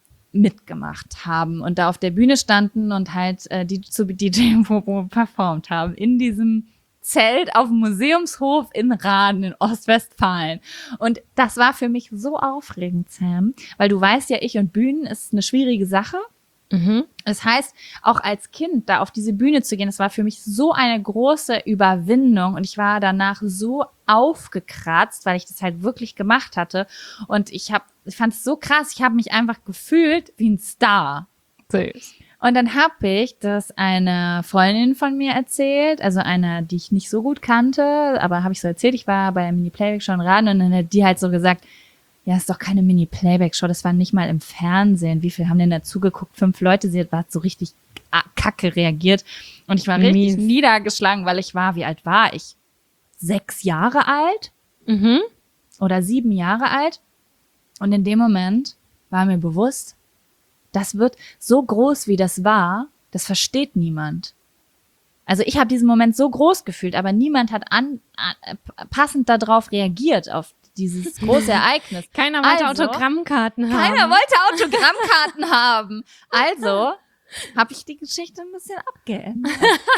mitgemacht haben und da auf der Bühne standen und halt äh, die zu D J Bobo performt haben in diesem Zelt auf dem Museumshof in Raden in Ostwestfalen. Und das war für mich so aufregend, Sam, weil du weißt ja, ich und Bühnen ist eine schwierige Sache. Mhm. Das heißt, auch als Kind da auf diese Bühne zu gehen, das war für mich so eine große Überwindung und ich war danach so aufgekratzt, weil ich das halt wirklich gemacht hatte und ich habe, ich fand es so krass, ich habe mich einfach gefühlt wie ein Star. Süß. Und dann habe ich das einer Freundin von mir erzählt, also einer, die ich nicht so gut kannte, aber habe ich so erzählt, ich war bei Mini-Playback-Show in Raden und dann hat die halt so gesagt, ja, ist doch keine Mini-Playback-Show, das war nicht mal im Fernsehen. Wie viel haben denn dazu geguckt? Fünf Leute, sie hat so richtig kacke reagiert. Und ich war richtig Mies. niedergeschlagen, weil ich war, wie alt war ich? Sechs Jahre alt Mhm. oder sieben Jahre alt. Und in dem Moment war mir bewusst, das wird so groß, wie das war, das versteht niemand. Also ich habe diesen Moment so groß gefühlt, aber niemand hat an, an passend darauf reagiert, auf dieses große Ereignis. Keiner wollte Also, Autogrammkarten haben. Keiner wollte Autogrammkarten haben. Also habe ich die Geschichte ein bisschen abgeändert.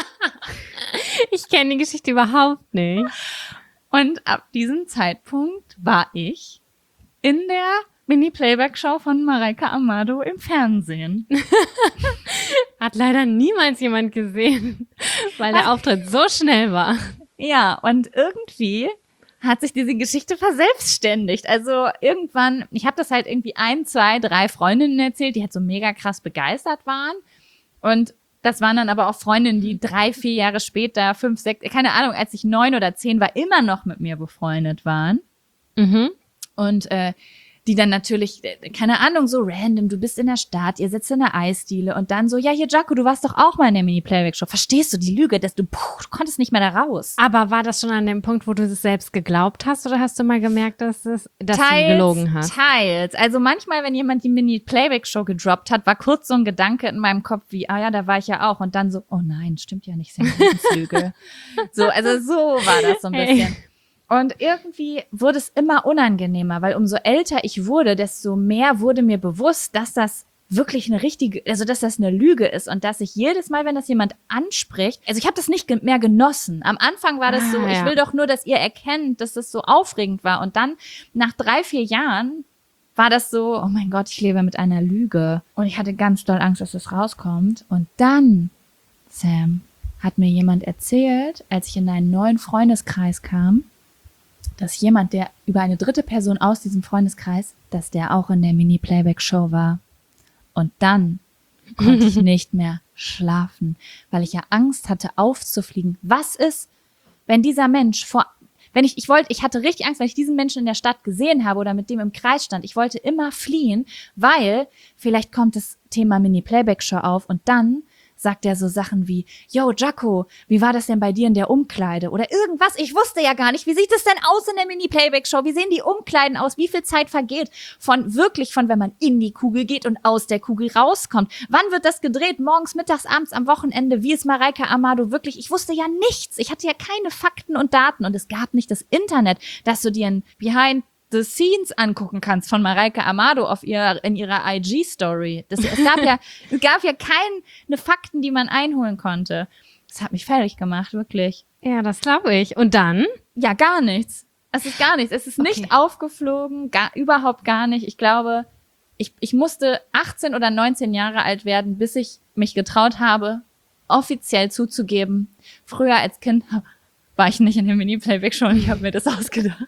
Ich kenne die Geschichte überhaupt nicht. Und ab diesem Zeitpunkt war ich in der Mini-Playback-Show von Mareike Amado im Fernsehen. Hat leider niemals jemand gesehen, weil der Auftritt so schnell war. Ja, und irgendwie hat sich diese Geschichte verselbstständigt. Also irgendwann, ich habe das halt irgendwie ein, zwei, drei Freundinnen erzählt, die halt so mega krass begeistert waren. Und das waren dann aber auch Freundinnen, die drei, vier Jahre später, fünf, sechs, keine Ahnung, als ich neun oder zehn war, immer noch mit mir befreundet waren. Mhm. Und äh, die dann natürlich, keine Ahnung, so random, du bist in der Stadt, ihr sitzt in der Eisdiele und dann so, ja, hier, Jaco, du warst doch auch mal in der Mini-Playback-Show. Verstehst du die Lüge, dass du, puh, du konntest nicht mehr da raus. Aber war das schon an dem Punkt, wo du es selbst geglaubt hast oder hast du mal gemerkt, dass, es, dass teils, du gelogen hast? Teils. Also manchmal, wenn jemand die Mini-Playback-Show gedroppt hat, war kurz so ein Gedanke in meinem Kopf wie, ah ja, da war ich ja auch. Und dann so, oh nein, stimmt ja nicht, Sam, das ist Lüge. So, also so war das so ein bisschen. Hey. Und irgendwie wurde es immer unangenehmer, weil umso älter ich wurde, desto mehr wurde mir bewusst, dass das wirklich eine richtige, also dass das eine Lüge ist und dass ich jedes Mal, wenn das jemand anspricht, also ich habe das nicht ge- mehr genossen. Am Anfang war das Ah, so, ja. ich will doch nur, dass ihr erkennt, dass das so aufregend war. Und dann nach drei, vier Jahren war das so, oh mein Gott, ich lebe mit einer Lüge. Und ich hatte ganz doll Angst, dass das rauskommt. Und dann, Sam, hat mir jemand erzählt, als ich in einen neuen Freundeskreis kam, dass jemand, der über eine dritte Person aus diesem Freundeskreis, dass der auch in der Mini-Playback-Show war. Und dann konnte ich nicht mehr schlafen, weil ich ja Angst hatte, aufzufliegen. Was ist, wenn dieser Mensch vor, wenn ich, ich wollte, ich hatte richtig Angst, wenn ich diesen Menschen in der Stadt gesehen habe oder mit dem im Kreis stand. Ich wollte immer fliehen, weil vielleicht kommt das Thema Mini-Playback-Show auf und dann sagt er so Sachen wie, yo, Jaco, wie war das denn bei dir in der Umkleide? Oder irgendwas, ich wusste ja gar nicht, wie sieht das denn aus in der Mini-Playback-Show? Wie sehen die Umkleiden aus? Wie viel Zeit vergeht von wirklich von, wenn man in die Kugel geht und aus der Kugel rauskommt? Wann wird das gedreht? Morgens, mittags, abends, am Wochenende? Wie ist Mareike Amado wirklich? Ich wusste ja nichts. Ich hatte ja keine Fakten und Daten und es gab nicht das Internet, dass du dir ein Behind the Scenes angucken kannst von Mareike Amado auf ihrer, in ihrer I G-Story. Das, es gab ja, es gab ja keine Fakten, die man einholen konnte. Das hat mich fertig gemacht, wirklich. Ja, das glaube ich. Und dann? Ja, gar nichts. Es ist gar nichts. Es ist Okay. nicht aufgeflogen, gar, überhaupt gar nicht. Ich glaube, ich, ich musste achtzehn oder neunzehn Jahre alt werden, bis ich mich getraut habe, offiziell zuzugeben. Früher als Kind war ich nicht in der Mini-Playback-Show und ich habe mir das ausgedacht.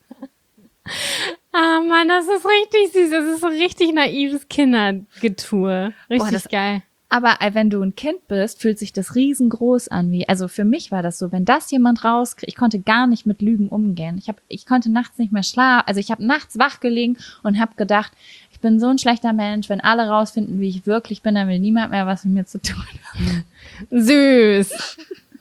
Ah, Mann, das ist richtig süß. Das ist so richtig naives Kindergetue. Richtig Boah, das- geil. Aber wenn du ein Kind bist, fühlt sich das riesengroß an. Wie, also für mich war das so, wenn das jemand rauskriegt, ich konnte gar nicht mit Lügen umgehen. Ich hab, ich konnte nachts nicht mehr schlafen. Also ich habe nachts wach gelegen und habe gedacht, ich bin so ein schlechter Mensch. Wenn alle rausfinden, wie ich wirklich bin, dann will niemand mehr was mit mir zu tun haben. Süß.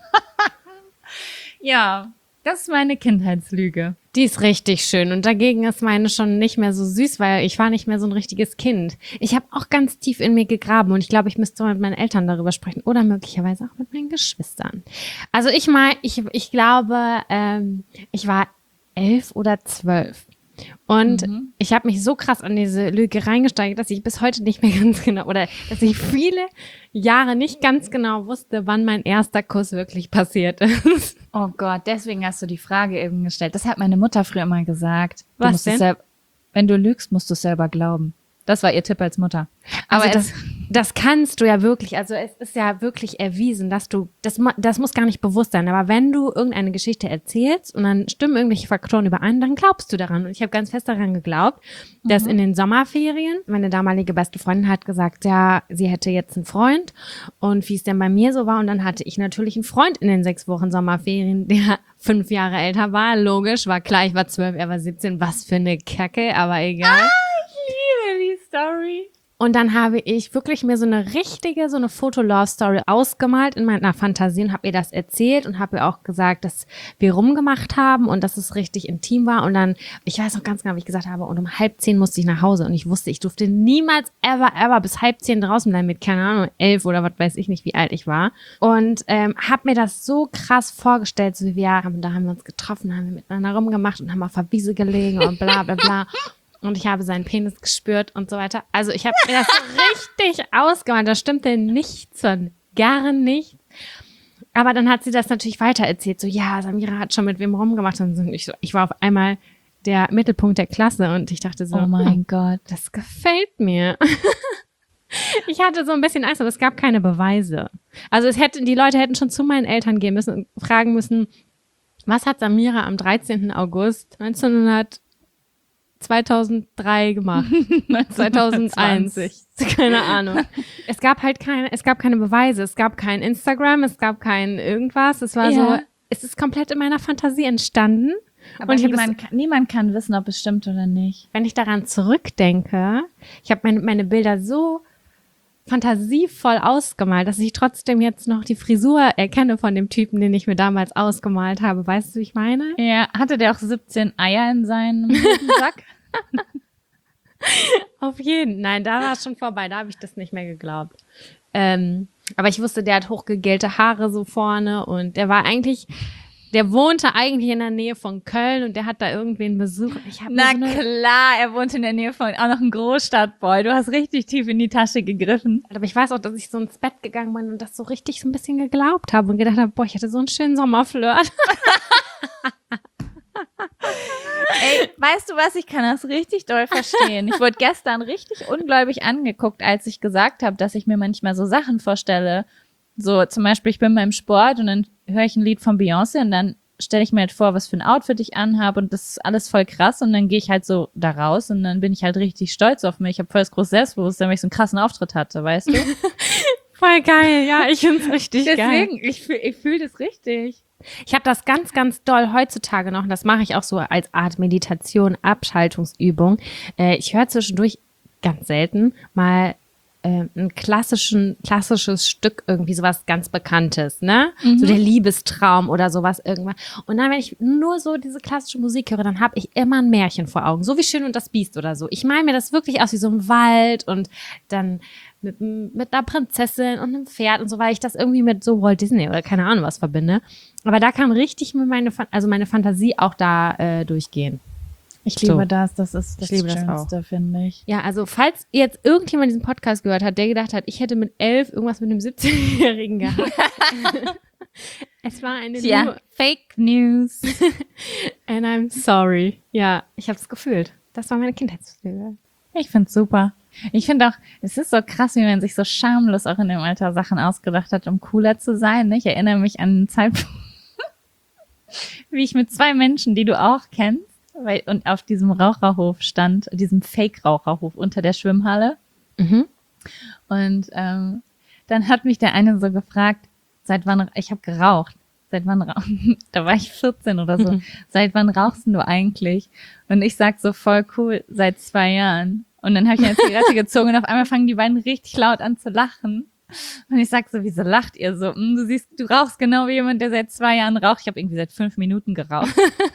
Ja, das ist meine Kindheitslüge. Die ist richtig schön und dagegen ist meine schon nicht mehr so süß, weil ich war nicht mehr so ein richtiges Kind. Ich habe auch ganz tief in mir gegraben und ich glaube, ich müsste mal mit meinen Eltern darüber sprechen oder möglicherweise auch mit meinen Geschwistern. Also ich meine, ich, ich glaube, ähm, ich war elf oder zwölf. Und Mhm. ich habe mich so krass an diese Lüge reingesteigert, dass ich bis heute nicht mehr ganz genau, oder dass ich viele Jahre nicht ganz genau wusste, wann mein erster Kuss wirklich passiert ist. Oh Gott, deswegen hast du die Frage eben gestellt. Das hat meine Mutter früher immer gesagt. Du Was musst es denn? selb- wenn du lügst, musst du es selber glauben. Das war ihr Tipp als Mutter. Aber Also es, das, das kannst du ja wirklich, also es ist ja wirklich erwiesen, dass du, das, mu- das muss gar nicht bewusst sein, aber wenn du irgendeine Geschichte erzählst und dann stimmen irgendwelche Faktoren überein, dann glaubst du daran. Und ich habe ganz fest daran geglaubt, dass in den Sommerferien, meine damalige beste Freundin hat gesagt, ja, sie hätte jetzt einen Freund und wie es denn bei mir so war. Und dann hatte ich natürlich einen Freund in den sechs Wochen Sommerferien, der fünf Jahre älter war. Logisch, war klar, ich war zwölf, er war siebzehn. Was für eine Kacke, aber egal. die Story. Und dann habe ich wirklich mir so eine richtige, so eine Foto-Love-Story ausgemalt in meiner Fantasie und habe ihr das erzählt und habe ihr auch gesagt, dass wir rumgemacht haben und dass es richtig intim war. Und dann, ich weiß noch ganz genau, wie ich gesagt habe, und um halb zehn musste ich nach Hause und ich wusste, ich durfte niemals, ever, ever bis halb zehn draußen bleiben mit, keine Ahnung, elf oder was weiß ich nicht, wie alt ich war. Und ähm, habe mir das so krass vorgestellt, so wie wir haben, da haben wir uns getroffen, haben wir miteinander rumgemacht und haben auf der Wiese gelegen und bla bla bla. Und ich habe seinen Penis gespürt und so weiter. Also ich habe mir das so richtig ausgemalt. Da stimmte nichts von gar nichts. Aber dann hat sie das natürlich weitererzählt. So, ja, Samira hat schon mit wem rumgemacht. Und ich, so, ich war auf einmal der Mittelpunkt der Klasse. Und ich dachte so, Oh mein hm, Gott. das gefällt mir. Ich hatte so ein bisschen Angst, aber es gab keine Beweise. Also es hätte, die Leute hätten schon zu meinen Eltern gehen müssen und fragen müssen, Was hat Samira am dreizehnten August neunzehnhundert zweitausenddrei gemacht? zweitausendeins. Keine Ahnung. Es gab halt keine, es gab keine Beweise. Es gab kein Instagram, es gab kein irgendwas. Es war Ja. so, es ist komplett in meiner Fantasie entstanden. Aber Und ich hab niemand, kann, niemand kann wissen, ob es stimmt oder nicht. Wenn ich daran zurückdenke, ich habe meine, meine Bilder so fantasievoll ausgemalt, dass ich trotzdem jetzt noch die Frisur erkenne von dem Typen, den ich mir damals ausgemalt habe. Weißt du, wie ich meine? Ja, hatte der auch siebzehn Eier in seinem Sack? Auf jeden. Nein, da war es schon vorbei. Da habe ich das nicht mehr geglaubt. Ähm, aber ich wusste, der hat hochgegelte Haare so vorne und der war eigentlich, der wohnte eigentlich in der Nähe von Köln und der hat da irgendwen besucht. Ich hab mir Na so eine, klar, er wohnt in der Nähe von auch noch ein Großstadtboy. Du hast richtig tief in die Tasche gegriffen. aber ich weiß auch, dass ich so ins Bett gegangen bin und das so richtig so ein bisschen geglaubt habe und gedacht habe, boah, ich hatte so einen schönen Sommerflirt. Ey, weißt du was? Ich kann das richtig doll verstehen. Ich wurde gestern richtig ungläubig angeguckt, als ich gesagt habe, dass ich mir manchmal so Sachen vorstelle. So zum Beispiel, ich bin beim Sport und dann höre ich ein Lied von Beyoncé und dann stelle ich mir halt vor, was für ein Outfit ich anhabe und das ist alles voll krass und dann gehe ich halt so da raus und dann bin ich halt richtig stolz auf mich. Ich habe voll das große Selbstbewusstsein, weil ich so einen krassen Auftritt hatte, weißt du? Voll geil, ja, ich find's richtig geil. Deswegen, ich fühle ich fühl das richtig. Ich habe das ganz, ganz doll heutzutage noch und das mache ich auch so als Art Meditation, Abschaltungsübung. Äh, ich höre zwischendurch ganz selten mal äh, ein klassischen, klassisches Stück, irgendwie sowas ganz Bekanntes, ne? So der Liebestraum oder sowas irgendwann. Und dann, wenn ich nur so diese klassische Musik höre, dann habe ich immer ein Märchen vor Augen. So wie Schön und das Biest oder so. Ich male mir das wirklich aus wie so ein Wald und dann mit, mit einer Prinzessin und einem Pferd und so, weil ich das irgendwie mit so Walt Disney oder keine Ahnung was verbinde. Aber da kann richtig mit meine, Fan- also meine Fantasie auch da äh, durchgehen. Ich So. liebe das, das ist das Ich liebe das Schönste, finde ich. Ja, also falls jetzt irgendjemand diesen Podcast gehört hat, der gedacht hat, ich hätte mit elf irgendwas mit einem siebzehnjährigen gehabt. Es war eine Ja, nur, Fake News. and I'm sorry. Ja, ich habe es gefühlt. Das war meine Kindheitsgefühle. Ich find's super. Ich finde auch, es ist so krass, wie man sich so schamlos auch in dem Alter Sachen ausgedacht hat, um cooler zu sein. Ne? Ich erinnere mich an einen Zeitpunkt, wie ich mit zwei Menschen, die du auch kennst, weil, und auf diesem Raucherhof stand, diesem Fake-Raucherhof unter der Schwimmhalle. Mhm. Und ähm, dann hat mich der eine so gefragt, seit wann, ich habe geraucht, seit wann rauch, da war ich vierzehn oder so, seit wann rauchst du eigentlich? Und ich sag so voll cool, seit zwei Jahren. Und dann habe ich eine Zigarette gezogen und auf einmal fangen die beiden richtig laut an zu lachen. Und ich sag so, wieso lacht ihr so? Hm, du siehst, du rauchst genau wie jemand, der seit zwei Jahren raucht. Ich habe irgendwie seit fünf Minuten geraucht.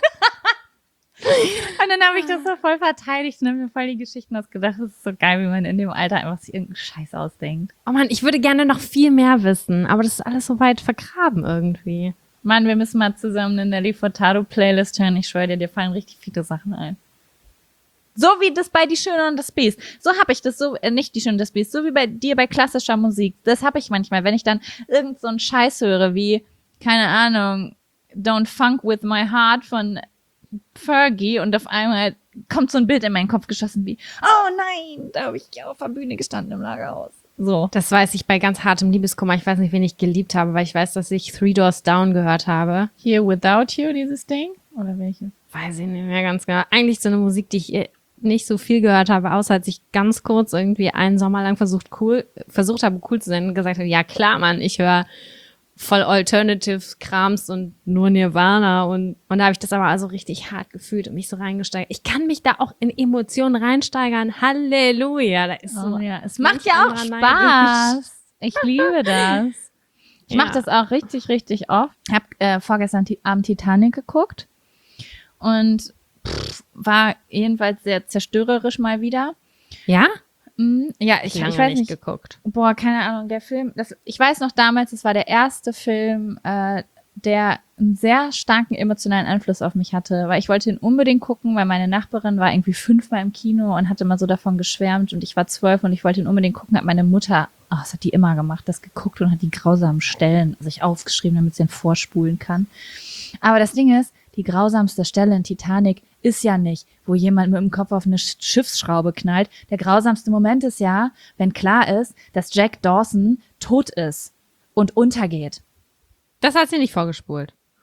Und dann habe ich das so voll verteidigt und habe mir voll die Geschichten ausgedacht. Das ist so geil, wie man in dem Alter einfach sich irgendeinen Scheiß ausdenkt. Oh Mann, ich würde gerne noch viel mehr wissen, aber das ist alles so weit vergraben irgendwie. Mann, wir müssen mal zusammen eine Nelly Furtado-Playlist hören. Ich schwöre dir, dir fallen richtig viele Sachen ein. So wie das bei Die Schöne und das Biest. So habe ich das so, äh, nicht Die Schöne und das Biest, so wie bei dir bei klassischer Musik. Das habe ich manchmal, wenn ich dann irgend so einen Scheiß höre, wie, keine Ahnung, Don't Funk With My Heart von Fergie und auf einmal kommt so ein Bild in meinen Kopf geschossen wie, oh nein, da habe ich auf der Bühne gestanden im Lagerhaus. So. Das weiß ich bei ganz hartem Liebeskummer. Ich weiß nicht, wen ich geliebt habe, weil ich weiß, dass ich Three Doors Down gehört habe. Here Without You, dieses Ding? Oder welches? Weiß ich nicht mehr ganz genau. Eigentlich so eine Musik, die ich nicht so viel gehört habe, außer als ich ganz kurz irgendwie einen Sommer lang versucht cool, versucht habe, cool zu sein und gesagt habe, ja klar, Mann, ich höre voll Alternative-Krams und nur Nirvana und, und da habe ich das aber also richtig hart gefühlt und mich so reingesteigert. Ich kann mich da auch in Emotionen reinsteigern. Halleluja. Da ist so Oh, ja. Es macht manch ja auch anderer Spaß. Ich liebe das. Ich Ja. mache das auch richtig, richtig oft. Ich habe äh, vorgestern Ti- Abend Titanic geguckt und pff, war jedenfalls sehr zerstörerisch mal wieder. Ja? Mm, ja, ich, Lange ich weiß nicht nicht. geguckt. Boah, keine Ahnung, der Film, das, ich weiß noch damals, es war der erste Film, äh, der einen sehr starken emotionalen Einfluss auf mich hatte, weil ich wollte ihn unbedingt gucken, weil meine Nachbarin war irgendwie fünfmal im Kino und hatte mal so davon geschwärmt und ich war zwölf und ich wollte ihn unbedingt gucken, hat meine Mutter, oh, das hat die immer gemacht, das geguckt und hat die grausamen Stellen sich aufgeschrieben, damit sie ihn vorspulen kann. Aber das Ding ist, die grausamste Stelle in Titanic ist ja nicht, wo jemand mit dem Kopf auf eine Sch- Schiffsschraube knallt. Der grausamste Moment ist ja, wenn klar ist, dass Jack Dawson tot ist und untergeht. Das hat sie nicht vorgespult.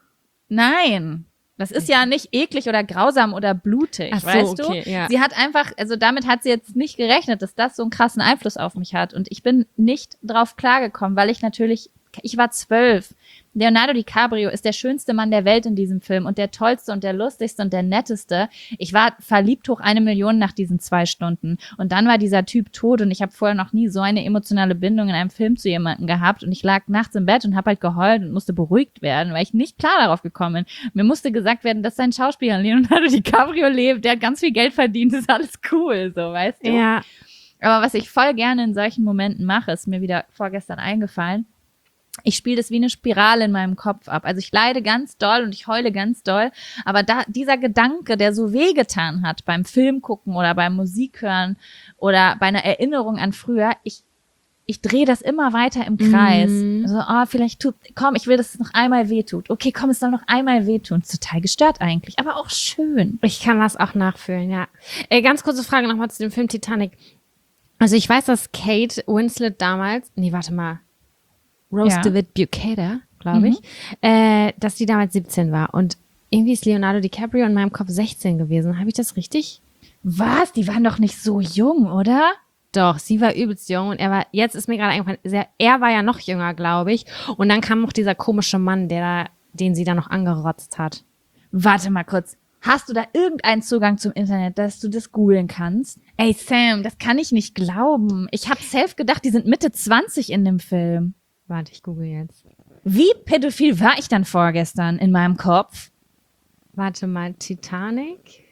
Nein. Das ist ja nicht eklig oder grausam oder blutig, Ach so, weißt du? okay, ja. Sie hat einfach, also damit hat sie jetzt nicht gerechnet, dass das so einen krassen Einfluss auf mich hat. Und ich bin nicht drauf klargekommen, weil ich natürlich, ich war zwölf. Leonardo DiCaprio ist der schönste Mann der Welt in diesem Film und der tollste und der lustigste und der netteste. Ich war verliebt hoch eine Million nach diesen zwei Stunden. Und dann war dieser Typ tot und ich habe vorher noch nie so eine emotionale Bindung in einem Film zu jemandem gehabt. Und ich lag nachts im Bett und habe halt geheult und musste beruhigt werden, weil ich nicht klar darauf gekommen bin. Mir musste gesagt werden, dass sein Schauspieler Leonardo DiCaprio lebt, der hat ganz viel Geld verdient, ist alles cool, so, weißt du? Ja. Aber was ich voll gerne in solchen Momenten mache, ist mir wieder vorgestern eingefallen. Ich spiele das wie eine Spirale in meinem Kopf ab. Also ich leide ganz doll und ich heule ganz doll. Aber da dieser Gedanke, der so wehgetan hat beim Film gucken oder beim Musik hören oder bei einer Erinnerung an früher, ich ich drehe das immer weiter im Kreis. Mhm. Also, oh, vielleicht tut, komm, ich will, dass es noch einmal wehtut. Okay, komm, es soll noch einmal wehtun. Ist total gestört eigentlich, aber auch schön. Ich kann das auch nachfühlen, ja. Äh, ganz kurze Frage nochmal zu dem Film Titanic. Also ich weiß, dass Kate Winslet damals, nee, warte mal, Rose Ja. DeWitt Bukater, glaube Mhm. ich, äh, dass die damals siebzehn war. Und irgendwie ist Leonardo DiCaprio in meinem Kopf sechzehn gewesen. Habe ich das richtig? Was? Die waren doch nicht so jung, oder? Doch, sie war übelst jung und er war, jetzt ist mir gerade eingefallen, sehr, er war ja noch jünger, glaube ich. Und dann kam noch dieser komische Mann, der da, den sie da noch angerotzt hat. Warte mal kurz. Hast du da irgendeinen Zugang zum Internet, dass du das googeln kannst? Ey, Sam, das kann ich nicht glauben. Ich hab safe gedacht, die sind Mitte zwanzig in dem Film. Warte, ich google jetzt. Wie pädophil war ich dann vorgestern in meinem Kopf? Warte mal, Titanic?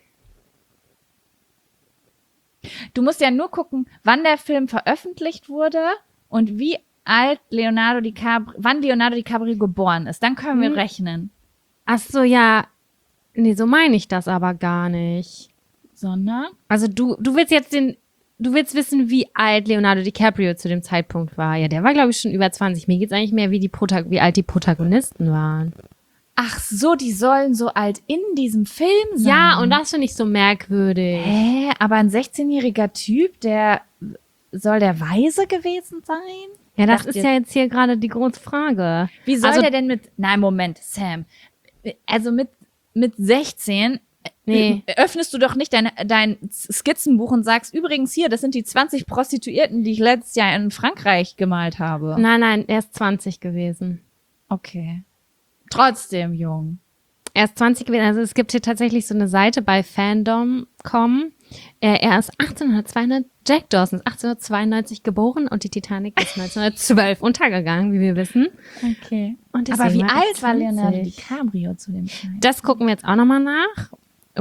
Du musst ja nur gucken, wann der Film veröffentlicht wurde und wie alt Leonardo DiCaprio, wann Leonardo DiCaprio geboren ist. Dann können wir Hm. rechnen. Ach so, ja. Nee, so meine ich das aber gar nicht. Sondern? Also du, du willst jetzt den, du willst wissen, wie alt Leonardo DiCaprio zu dem Zeitpunkt war. Ja, der war, glaube ich, schon über zwanzig. Mir geht's eigentlich mehr, wie, die Protag- wie alt die Protagonisten waren. Ach so, die sollen so alt in diesem Film sein. Ja, und das finde ich so merkwürdig. Hä? Aber ein sechzehnjähriger Typ, der soll der weise gewesen sein? Ja, das Dachte ist jetzt- ja jetzt hier gerade die große Frage. Wie soll Also- der denn mit, nein, Moment, Sam. Also mit, mit sechzehn Nee. äh, öffnest du doch nicht dein, dein Skizzenbuch und sagst, übrigens hier, das sind die zwanzig Prostituierten, die ich letztes Jahr in Frankreich gemalt habe. Nein, nein, er ist zwanzig gewesen. Okay. Trotzdem jung. Er ist zwanzig gewesen. Also es gibt hier tatsächlich so eine Seite bei fandom punkt com. Äh, er ist achtzehnhundertzweiundneunzig, Jack Dawson ist achtzehnhundertzweiundneunzig geboren und die Titanic ist neunzehnhundertzwölf untergegangen, wie wir wissen. Okay. Und Aber deswegen wie war er alt war Leonardo zwanzig. DiCaprio zu dem Zeitpunkt? Das gucken wir jetzt auch nochmal nach.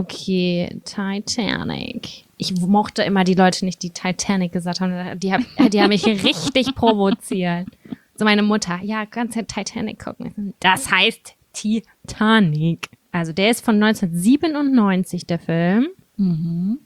Okay, Titanic. Ich mochte immer die Leute nicht, die Titanic gesagt haben. Die, hab, die haben mich richtig provoziert. So meine Mutter, ja, kannst ja Titanic gucken. Das heißt Titanic. Also der ist von neunzehnhundertsiebenundneunzig, der Film. Mhm.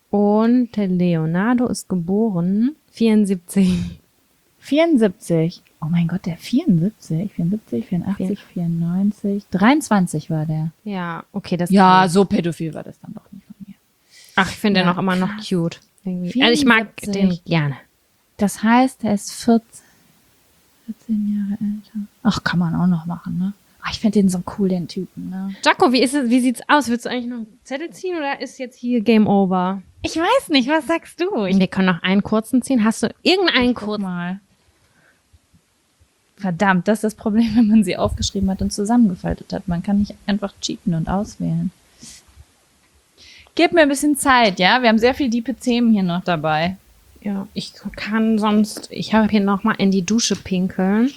Und der Leonardo ist geboren vierundsiebzig. vierundsiebzig. Oh mein Gott, der vierundsiebzig, vierundsiebzig, vierundachtzig, vierundneunzig, dreiundzwanzig war der. Ja, okay, das Ja, geht. so pädophil war das dann doch nicht von mir. Ach, ich finde Ja, den auch immer noch krass. cute. Irgendwie. Also ich mag den vierundsiebzig. gerne. Das heißt, er ist vierzehn, vierzehn Jahre älter. Ach, kann man auch noch machen, ne? Ach, ich finde den so cool, den Typen, ne? Jaco, wie ist es, wie sieht's aus? Willst du eigentlich noch einen Zettel ziehen oder ist jetzt hier Game Over? Ich weiß nicht, was sagst du? Ich Wir können noch einen kurzen ziehen. Hast du irgendeinen guck kurzen? mal. Verdammt, das ist das Problem, wenn man sie aufgeschrieben hat und zusammengefaltet hat. Man kann nicht einfach cheaten und auswählen. Gib mir ein bisschen Zeit, ja? Wir haben sehr viel diepe Themen hier noch dabei. Ja, ich kann sonst, ich habe hier noch mal in die Dusche pinkeln.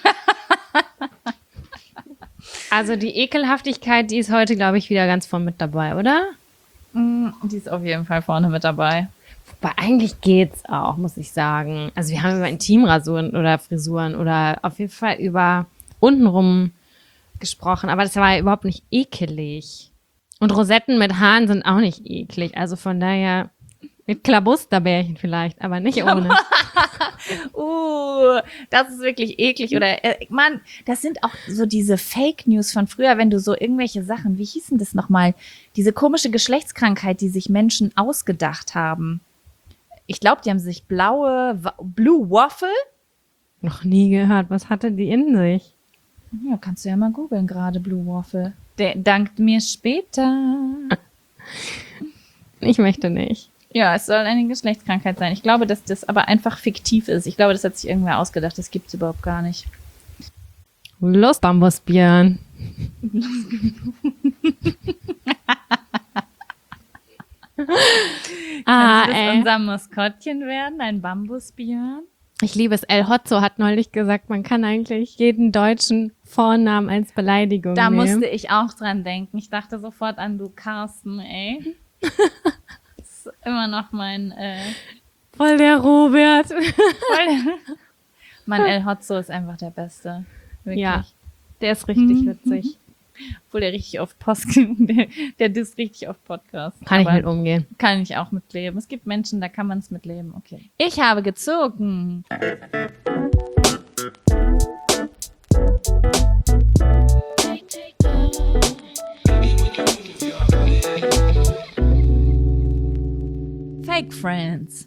Also die Ekelhaftigkeit, die ist heute, glaube ich, wieder ganz vorne mit dabei, oder? Mm, Die ist auf jeden Fall vorne mit dabei. Wobei eigentlich geht's auch, muss ich sagen. Also wir haben über Intimrasuren oder Frisuren oder auf jeden Fall über untenrum gesprochen, aber das war ja überhaupt nicht ekelig. Und Rosetten mit Haaren sind auch nicht eklig, also von daher mit Klabusterbärchen vielleicht, aber nicht ohne. Uh, das ist wirklich eklig. Oder, äh, Mann, das sind auch so diese Fake News von früher, wenn du so irgendwelche Sachen, wie hießen das nochmal? Diese komische Geschlechtskrankheit, die sich Menschen ausgedacht haben. Ich glaube, die haben sich blaue, Wa- Blue Waffle. Noch nie gehört, was hatte die in sich? Ja, kannst du ja mal googeln gerade, Blue Waffle. Der dankt mir später. Ich möchte nicht. Ja, es soll eine Geschlechtskrankheit sein. Ich glaube, dass das aber einfach fiktiv ist. Ich glaube, das hat sich irgendwer ausgedacht. Das gibt's überhaupt gar nicht. Los, Bambusbjörn. ah, Kannst du das ey. unser Maskottchen werden? Ein Bambusbjörn? Ich liebe es. El Hotzo hat neulich gesagt, man kann eigentlich jeden deutschen Vornamen als Beleidigung Da nehmen. musste ich auch dran denken. Ich dachte sofort an du Carsten, ey. Das ist immer noch mein... Äh, Voll der Robert. voll Mann, El Hotzo ist einfach der Beste. Wirklich. Ja, der ist richtig Mhm. witzig. Obwohl der richtig oft Post, der, der disst richtig oft Podcast. Kann ich Aber mit umgehen. Kann ich auch mitleben. Es gibt Menschen, da kann man es mitleben. Okay. Ich habe gezogen. Fake Friends.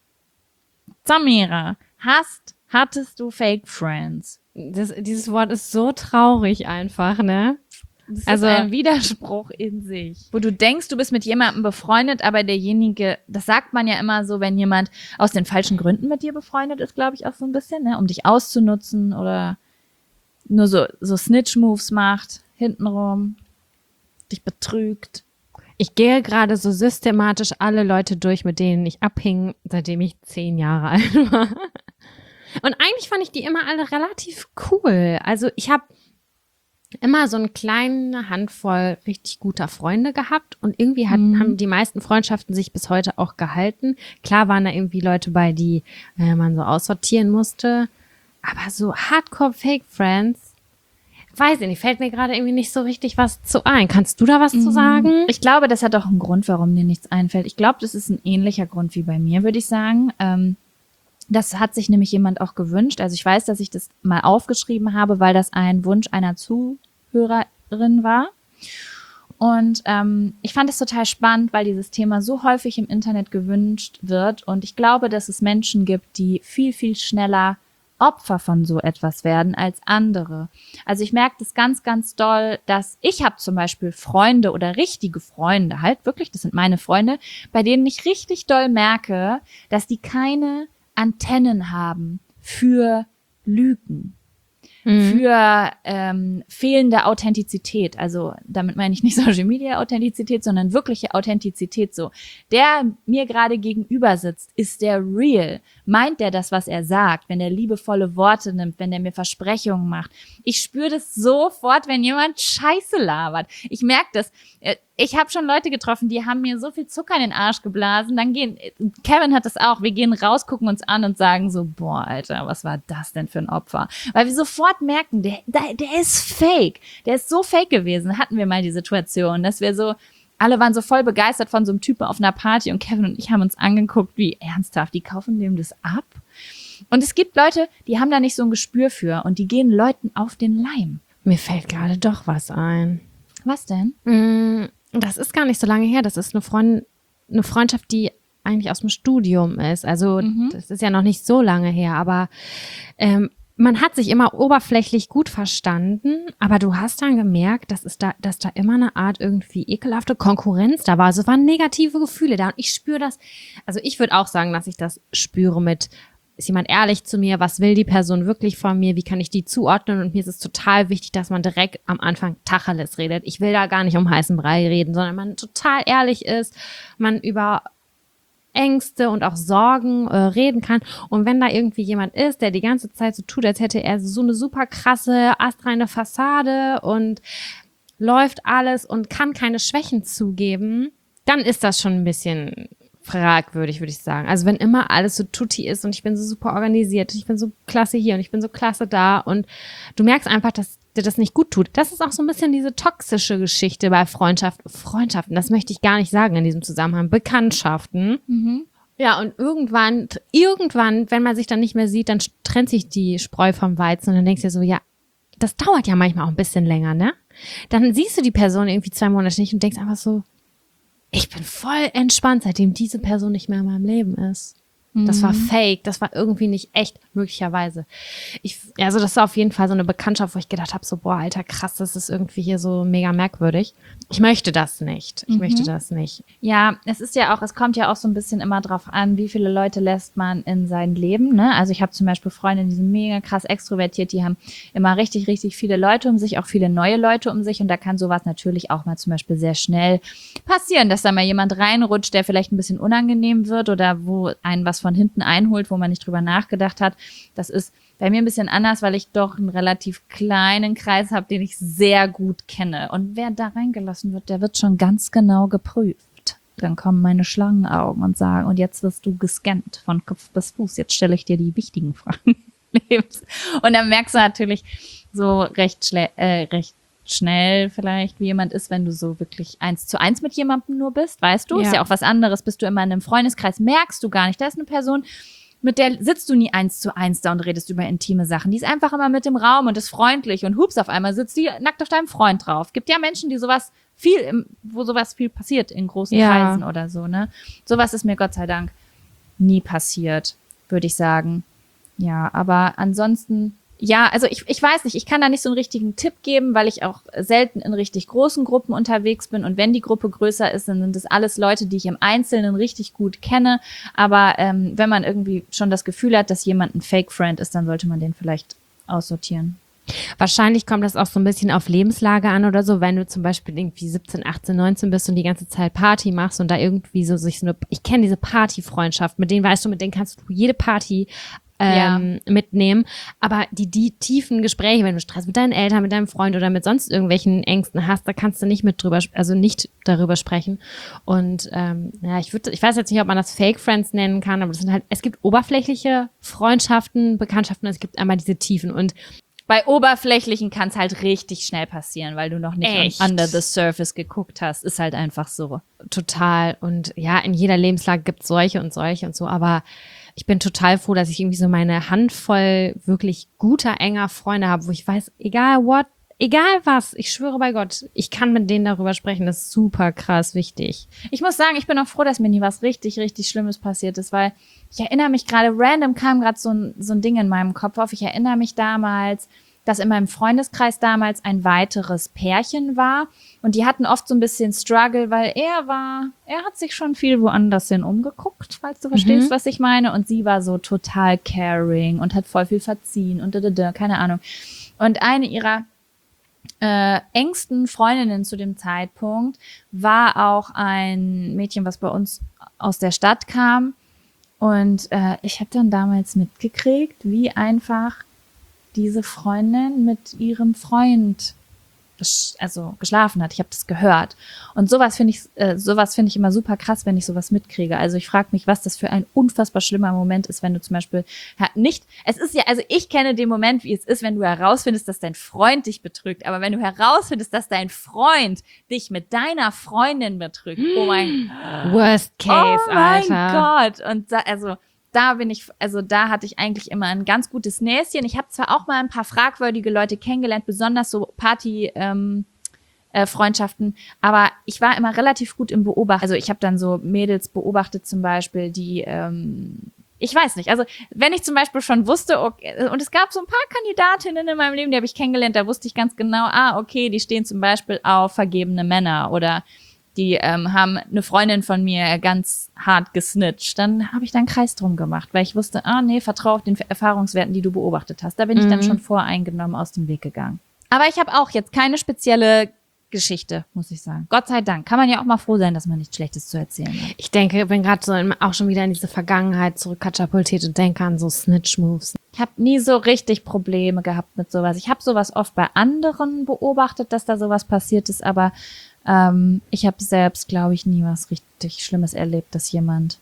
Samira, hast, hattest du Fake Friends? Das, dieses Wort ist so traurig einfach, ne? Das Also- ist ein Widerspruch in sich. Wo du denkst, du bist mit jemandem befreundet, aber derjenige, das sagt man ja immer so, wenn jemand aus den falschen Gründen mit dir befreundet ist, glaube ich auch so ein bisschen, ne, um dich auszunutzen oder nur so, so Snitch-Moves macht, hintenrum, dich betrügt. Ich gehe gerade so systematisch alle Leute durch, mit denen ich abhing, seitdem ich zehn Jahre alt war. Und eigentlich fand ich die immer alle relativ cool. Also ich habe immer so eine kleine Handvoll richtig guter Freunde gehabt und irgendwie hat, Mhm. haben die meisten Freundschaften sich bis heute auch gehalten. Klar waren da irgendwie Leute bei, die äh, man so aussortieren musste, aber so Hardcore-Fake-Friends, weiß ich nicht, fällt mir gerade irgendwie nicht so richtig was zu ein. Kannst du da was zu sagen? Ich glaube, das hat auch einen Grund, warum dir nichts einfällt. Ich glaube, das ist ein ähnlicher Grund wie bei mir, würde ich sagen. Ähm, das hat sich nämlich jemand auch gewünscht. Also ich weiß, dass ich das mal aufgeschrieben habe, weil das ein Wunsch einer Zuhörerin war. Und ähm, ich fand es total spannend, weil dieses Thema so häufig im Internet gewünscht wird. Und ich glaube, dass es Menschen gibt, die viel, viel schneller Opfer von so etwas werden als andere. Also ich merke das ganz, ganz doll, dass ich habe zum Beispiel Freunde oder richtige Freunde, halt wirklich, das sind meine Freunde, bei denen ich richtig doll merke, dass die keine Antennen haben für Lügen, für ähm, fehlende Authentizität. Also damit meine ich nicht Social Media Authentizität, sondern wirkliche Authentizität. So, der mir gerade gegenüber sitzt, ist der real? Meint der das, was er sagt? Wenn der liebevolle Worte nimmt, wenn der mir Versprechungen macht? Ich spüre das sofort, wenn jemand Scheiße labert. Ich merke das. Ich habe schon Leute getroffen, die haben mir so viel Zucker in den Arsch geblasen. Dann gehen, Kevin hat das auch, wir gehen raus, gucken uns an und sagen so, boah, Alter, was war das denn für ein Opfer? Weil wir sofort merken, der, der, der ist fake. Der ist so fake gewesen. Hatten wir mal die Situation, dass wir so, alle waren so voll begeistert von so einem Typen auf einer Party und Kevin und ich haben uns angeguckt, wie ernsthaft, die kaufen dem das ab? Und es gibt Leute, die haben da nicht so ein Gespür für und die gehen Leuten auf den Leim. Mir fällt gerade doch was ein. Was denn? Mm, Das ist gar nicht so lange her. Das ist eine, Freund, eine Freundschaft, die eigentlich aus dem Studium ist. Also Mhm. das ist ja noch nicht so lange her, aber ähm, man hat sich immer oberflächlich gut verstanden, aber du hast dann gemerkt, dass, es da, dass da immer eine Art irgendwie ekelhafte Konkurrenz da war. Also es waren negative Gefühle da und ich spüre das, also ich würde auch sagen, dass ich das spüre mit, ist jemand ehrlich zu mir, was will die Person wirklich von mir, wie kann ich die zuordnen und mir ist es total wichtig, dass man direkt am Anfang Tacheles redet. Ich will da gar nicht um heißen Brei reden, sondern man total ehrlich ist, man über Ängste und auch Sorgen äh, reden kann. Und wenn da irgendwie jemand ist, der die ganze Zeit so tut, als hätte er so eine super krasse, astreine Fassade und läuft alles und kann keine Schwächen zugeben, dann ist das schon ein bisschen fragwürdig, würde ich sagen. Also wenn immer alles so tutti ist und ich bin so super organisiert und ich bin so klasse hier und ich bin so klasse da und du merkst einfach, dass dir das nicht gut tut. Das ist auch so ein bisschen diese toxische Geschichte bei Freundschaft, Freundschaften, das möchte ich gar nicht sagen in diesem Zusammenhang, Bekanntschaften. Mhm. Ja, und irgendwann, irgendwann, wenn man sich dann nicht mehr sieht, dann trennt sich die Spreu vom Weizen und dann denkst du dir so, ja, das dauert ja manchmal auch ein bisschen länger, ne? Dann siehst du die Person irgendwie zwei Monate nicht und denkst einfach so, ich bin voll entspannt, seitdem diese Person nicht mehr in meinem Leben ist. Das war fake, das war irgendwie nicht echt, möglicherweise. Ich, also das war auf jeden Fall so eine Bekanntschaft, wo ich gedacht habe, so boah, Alter, krass, das ist irgendwie hier so mega merkwürdig. Ich möchte das nicht, ich mhm. möchte das nicht. Ja, es ist ja auch, es kommt ja auch so ein bisschen immer drauf an, wie viele Leute lässt man in sein Leben, ne? Also ich habe zum Beispiel Freunde, die sind mega krass extrovertiert, die haben immer richtig, richtig viele Leute um sich, auch viele neue Leute um sich und da kann sowas natürlich auch mal zum Beispiel sehr schnell passieren, dass da mal jemand reinrutscht, der vielleicht ein bisschen unangenehm wird oder wo einen was von hinten einholt, wo man nicht drüber nachgedacht hat. Das ist bei mir ein bisschen anders, weil ich doch einen relativ kleinen Kreis habe, den ich sehr gut kenne. Und wer da reingelassen wird, der wird schon ganz genau geprüft. Dann kommen meine Schlangenaugen und sagen, und jetzt wirst du gescannt von Kopf bis Fuß. Jetzt stelle ich dir die wichtigen Fragen des Lebens. Und dann merkst du natürlich so recht, schle- äh, recht schnell vielleicht, wie jemand ist, wenn du so wirklich eins zu eins mit jemandem nur bist, weißt du? Ja. Ist ja auch was anderes. Bist du immer in einem Freundeskreis, merkst du gar nicht. Da ist eine Person, mit der sitzt du nie eins zu eins da und redest über intime Sachen. Die ist einfach immer mit im Raum und ist freundlich und hups, auf einmal sitzt die nackt auf deinem Freund drauf. Gibt ja Menschen, die sowas viel, im, wo sowas viel passiert in großen ja. Kreisen oder so, ne? Sowas ist mir Gott sei Dank nie passiert, würde ich sagen. Ja, aber ansonsten ja, also ich, ich weiß nicht, ich kann da nicht so einen richtigen Tipp geben, weil ich auch selten in richtig großen Gruppen unterwegs bin und wenn die Gruppe größer ist, dann sind das alles Leute, die ich im Einzelnen richtig gut kenne, aber ähm, wenn man irgendwie schon das Gefühl hat, dass jemand ein Fake-Friend ist, dann sollte man den vielleicht aussortieren. Wahrscheinlich kommt das auch so ein bisschen auf Lebenslage an oder so, wenn du zum Beispiel irgendwie siebzehn, achtzehn, neunzehn bist und die ganze Zeit Party machst und da irgendwie so sich so eine, ich kenne diese Partyfreundschaft, mit denen weißt du, mit denen kannst du jede Party Ähm, ja. mitnehmen, aber die, die tiefen Gespräche, wenn du Stress mit deinen Eltern, mit deinem Freund oder mit sonst irgendwelchen Ängsten hast, da kannst du nicht mit drüber, also nicht darüber sprechen und ähm, ja, ich würde, ich weiß jetzt nicht, ob man das Fake Friends nennen kann, aber das sind halt, es gibt oberflächliche Freundschaften, Bekanntschaften, es gibt einmal diese Tiefen und bei oberflächlichen kann es halt richtig schnell passieren, weil du noch nicht Echt? under the surface geguckt hast, ist halt einfach so. Total und ja, in jeder Lebenslage gibt es solche und solche und so, aber ich bin total froh, dass ich irgendwie so meine Handvoll wirklich guter, enger Freunde habe, wo ich weiß, egal what, egal was, ich schwöre bei Gott, ich kann mit denen darüber sprechen. Das ist super krass wichtig. Ich muss sagen, ich bin auch froh, dass mir nie was richtig, richtig Schlimmes passiert ist, weil ich erinnere mich gerade, random kam gerade so ein, so ein Ding in meinem Kopf auf. Ich erinnere mich damals, dass in meinem Freundeskreis damals ein weiteres Pärchen war und die hatten oft so ein bisschen Struggle, weil er war, er hat sich schon viel woanders hin umgeguckt, falls du verstehst, mhm. was ich meine, und sie war so total caring und hat voll viel verziehen und da, da, da, keine Ahnung. Und eine ihrer äh, engsten Freundinnen zu dem Zeitpunkt war auch ein Mädchen, was bei uns aus der Stadt kam und äh, ich habe dann damals mitgekriegt, wie einfach diese Freundin mit ihrem Freund also geschlafen hat. Ich habe das gehört. Und sowas finde ich äh, sowas finde ich immer super krass, wenn ich sowas mitkriege. Also ich frage mich, was das für ein unfassbar schlimmer Moment ist, wenn du zum Beispiel nicht, es ist ja, also ich kenne den Moment, wie es ist, wenn du herausfindest, dass dein Freund dich betrügt. Aber wenn du herausfindest, dass dein Freund dich mit deiner Freundin betrügt, oh mein Worst Case, oh mein Alter. Gott. Und da, also Da bin ich, also da hatte ich eigentlich immer ein ganz gutes Näschen. Ich habe zwar auch mal ein paar fragwürdige Leute kennengelernt, besonders so Party ähm, äh, Freundschaften, aber ich war immer relativ gut im Beobachten. Also ich habe dann so Mädels beobachtet zum Beispiel, die, ähm, ich weiß nicht, also wenn ich zum Beispiel schon wusste, okay, und es gab so ein paar Kandidatinnen in meinem Leben, die habe ich kennengelernt, da wusste ich ganz genau, ah, okay, die stehen zum Beispiel auf vergebene Männer oder die ähm, haben eine Freundin von mir ganz hart gesnitcht. Dann habe ich da einen Kreis drum gemacht, weil ich wusste, ah nee, vertraue auf den Erfahrungswerten, die du beobachtet hast. Da bin mhm. ich dann schon voreingenommen aus dem Weg gegangen. Aber ich habe auch jetzt keine spezielle Geschichte, muss ich sagen. Gott sei Dank. Kann man ja auch mal froh sein, dass man nichts Schlechtes zu erzählen hat. Ich denke, ich bin gerade so in, auch schon wieder in diese Vergangenheit zurückkatapultiert und denke an so Snitch-Moves. Ich habe nie so richtig Probleme gehabt mit sowas. Ich habe sowas oft bei anderen beobachtet, dass da sowas passiert ist, aber Ähm, ich habe selbst, glaube ich, nie was richtig Schlimmes erlebt, dass jemand...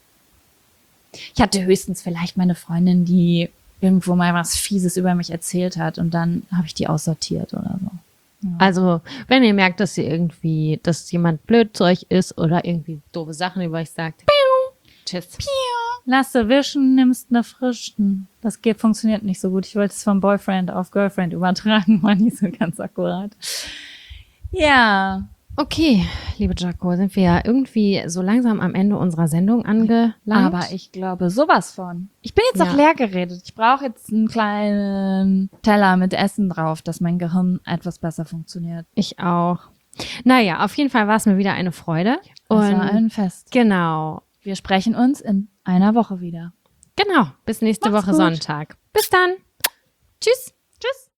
Ich hatte höchstens vielleicht meine Freundin, die irgendwo mal was Fieses über mich erzählt hat und dann habe ich die aussortiert oder so. Ja. Also, wenn ihr merkt, dass ihr irgendwie, dass jemand blöd zu euch ist oder irgendwie doofe Sachen über euch sagt, Piu. Tschüss. Piu. Lass du wischen, nimmst ne frischen. Das geht, funktioniert nicht so gut. Ich wollte es vom Boyfriend auf Girlfriend übertragen, war nicht so ganz akkurat. Ja. Okay, liebe Jaco, sind wir ja irgendwie so langsam am Ende unserer Sendung angelangt. Aber ich glaube sowas von. Ich bin jetzt Ja. auch leer geredet. Ich brauche jetzt einen kleinen Teller mit Essen drauf, dass mein Gehirn etwas besser funktioniert. Ich auch. Naja, auf jeden Fall war es mir wieder eine Freude. Es war Und ein Fest. genau, Wir sprechen uns in einer Woche wieder. genau. Bis nächste Macht's Woche gut. Sonntag. Bis dann. Tschüss. Tschüss.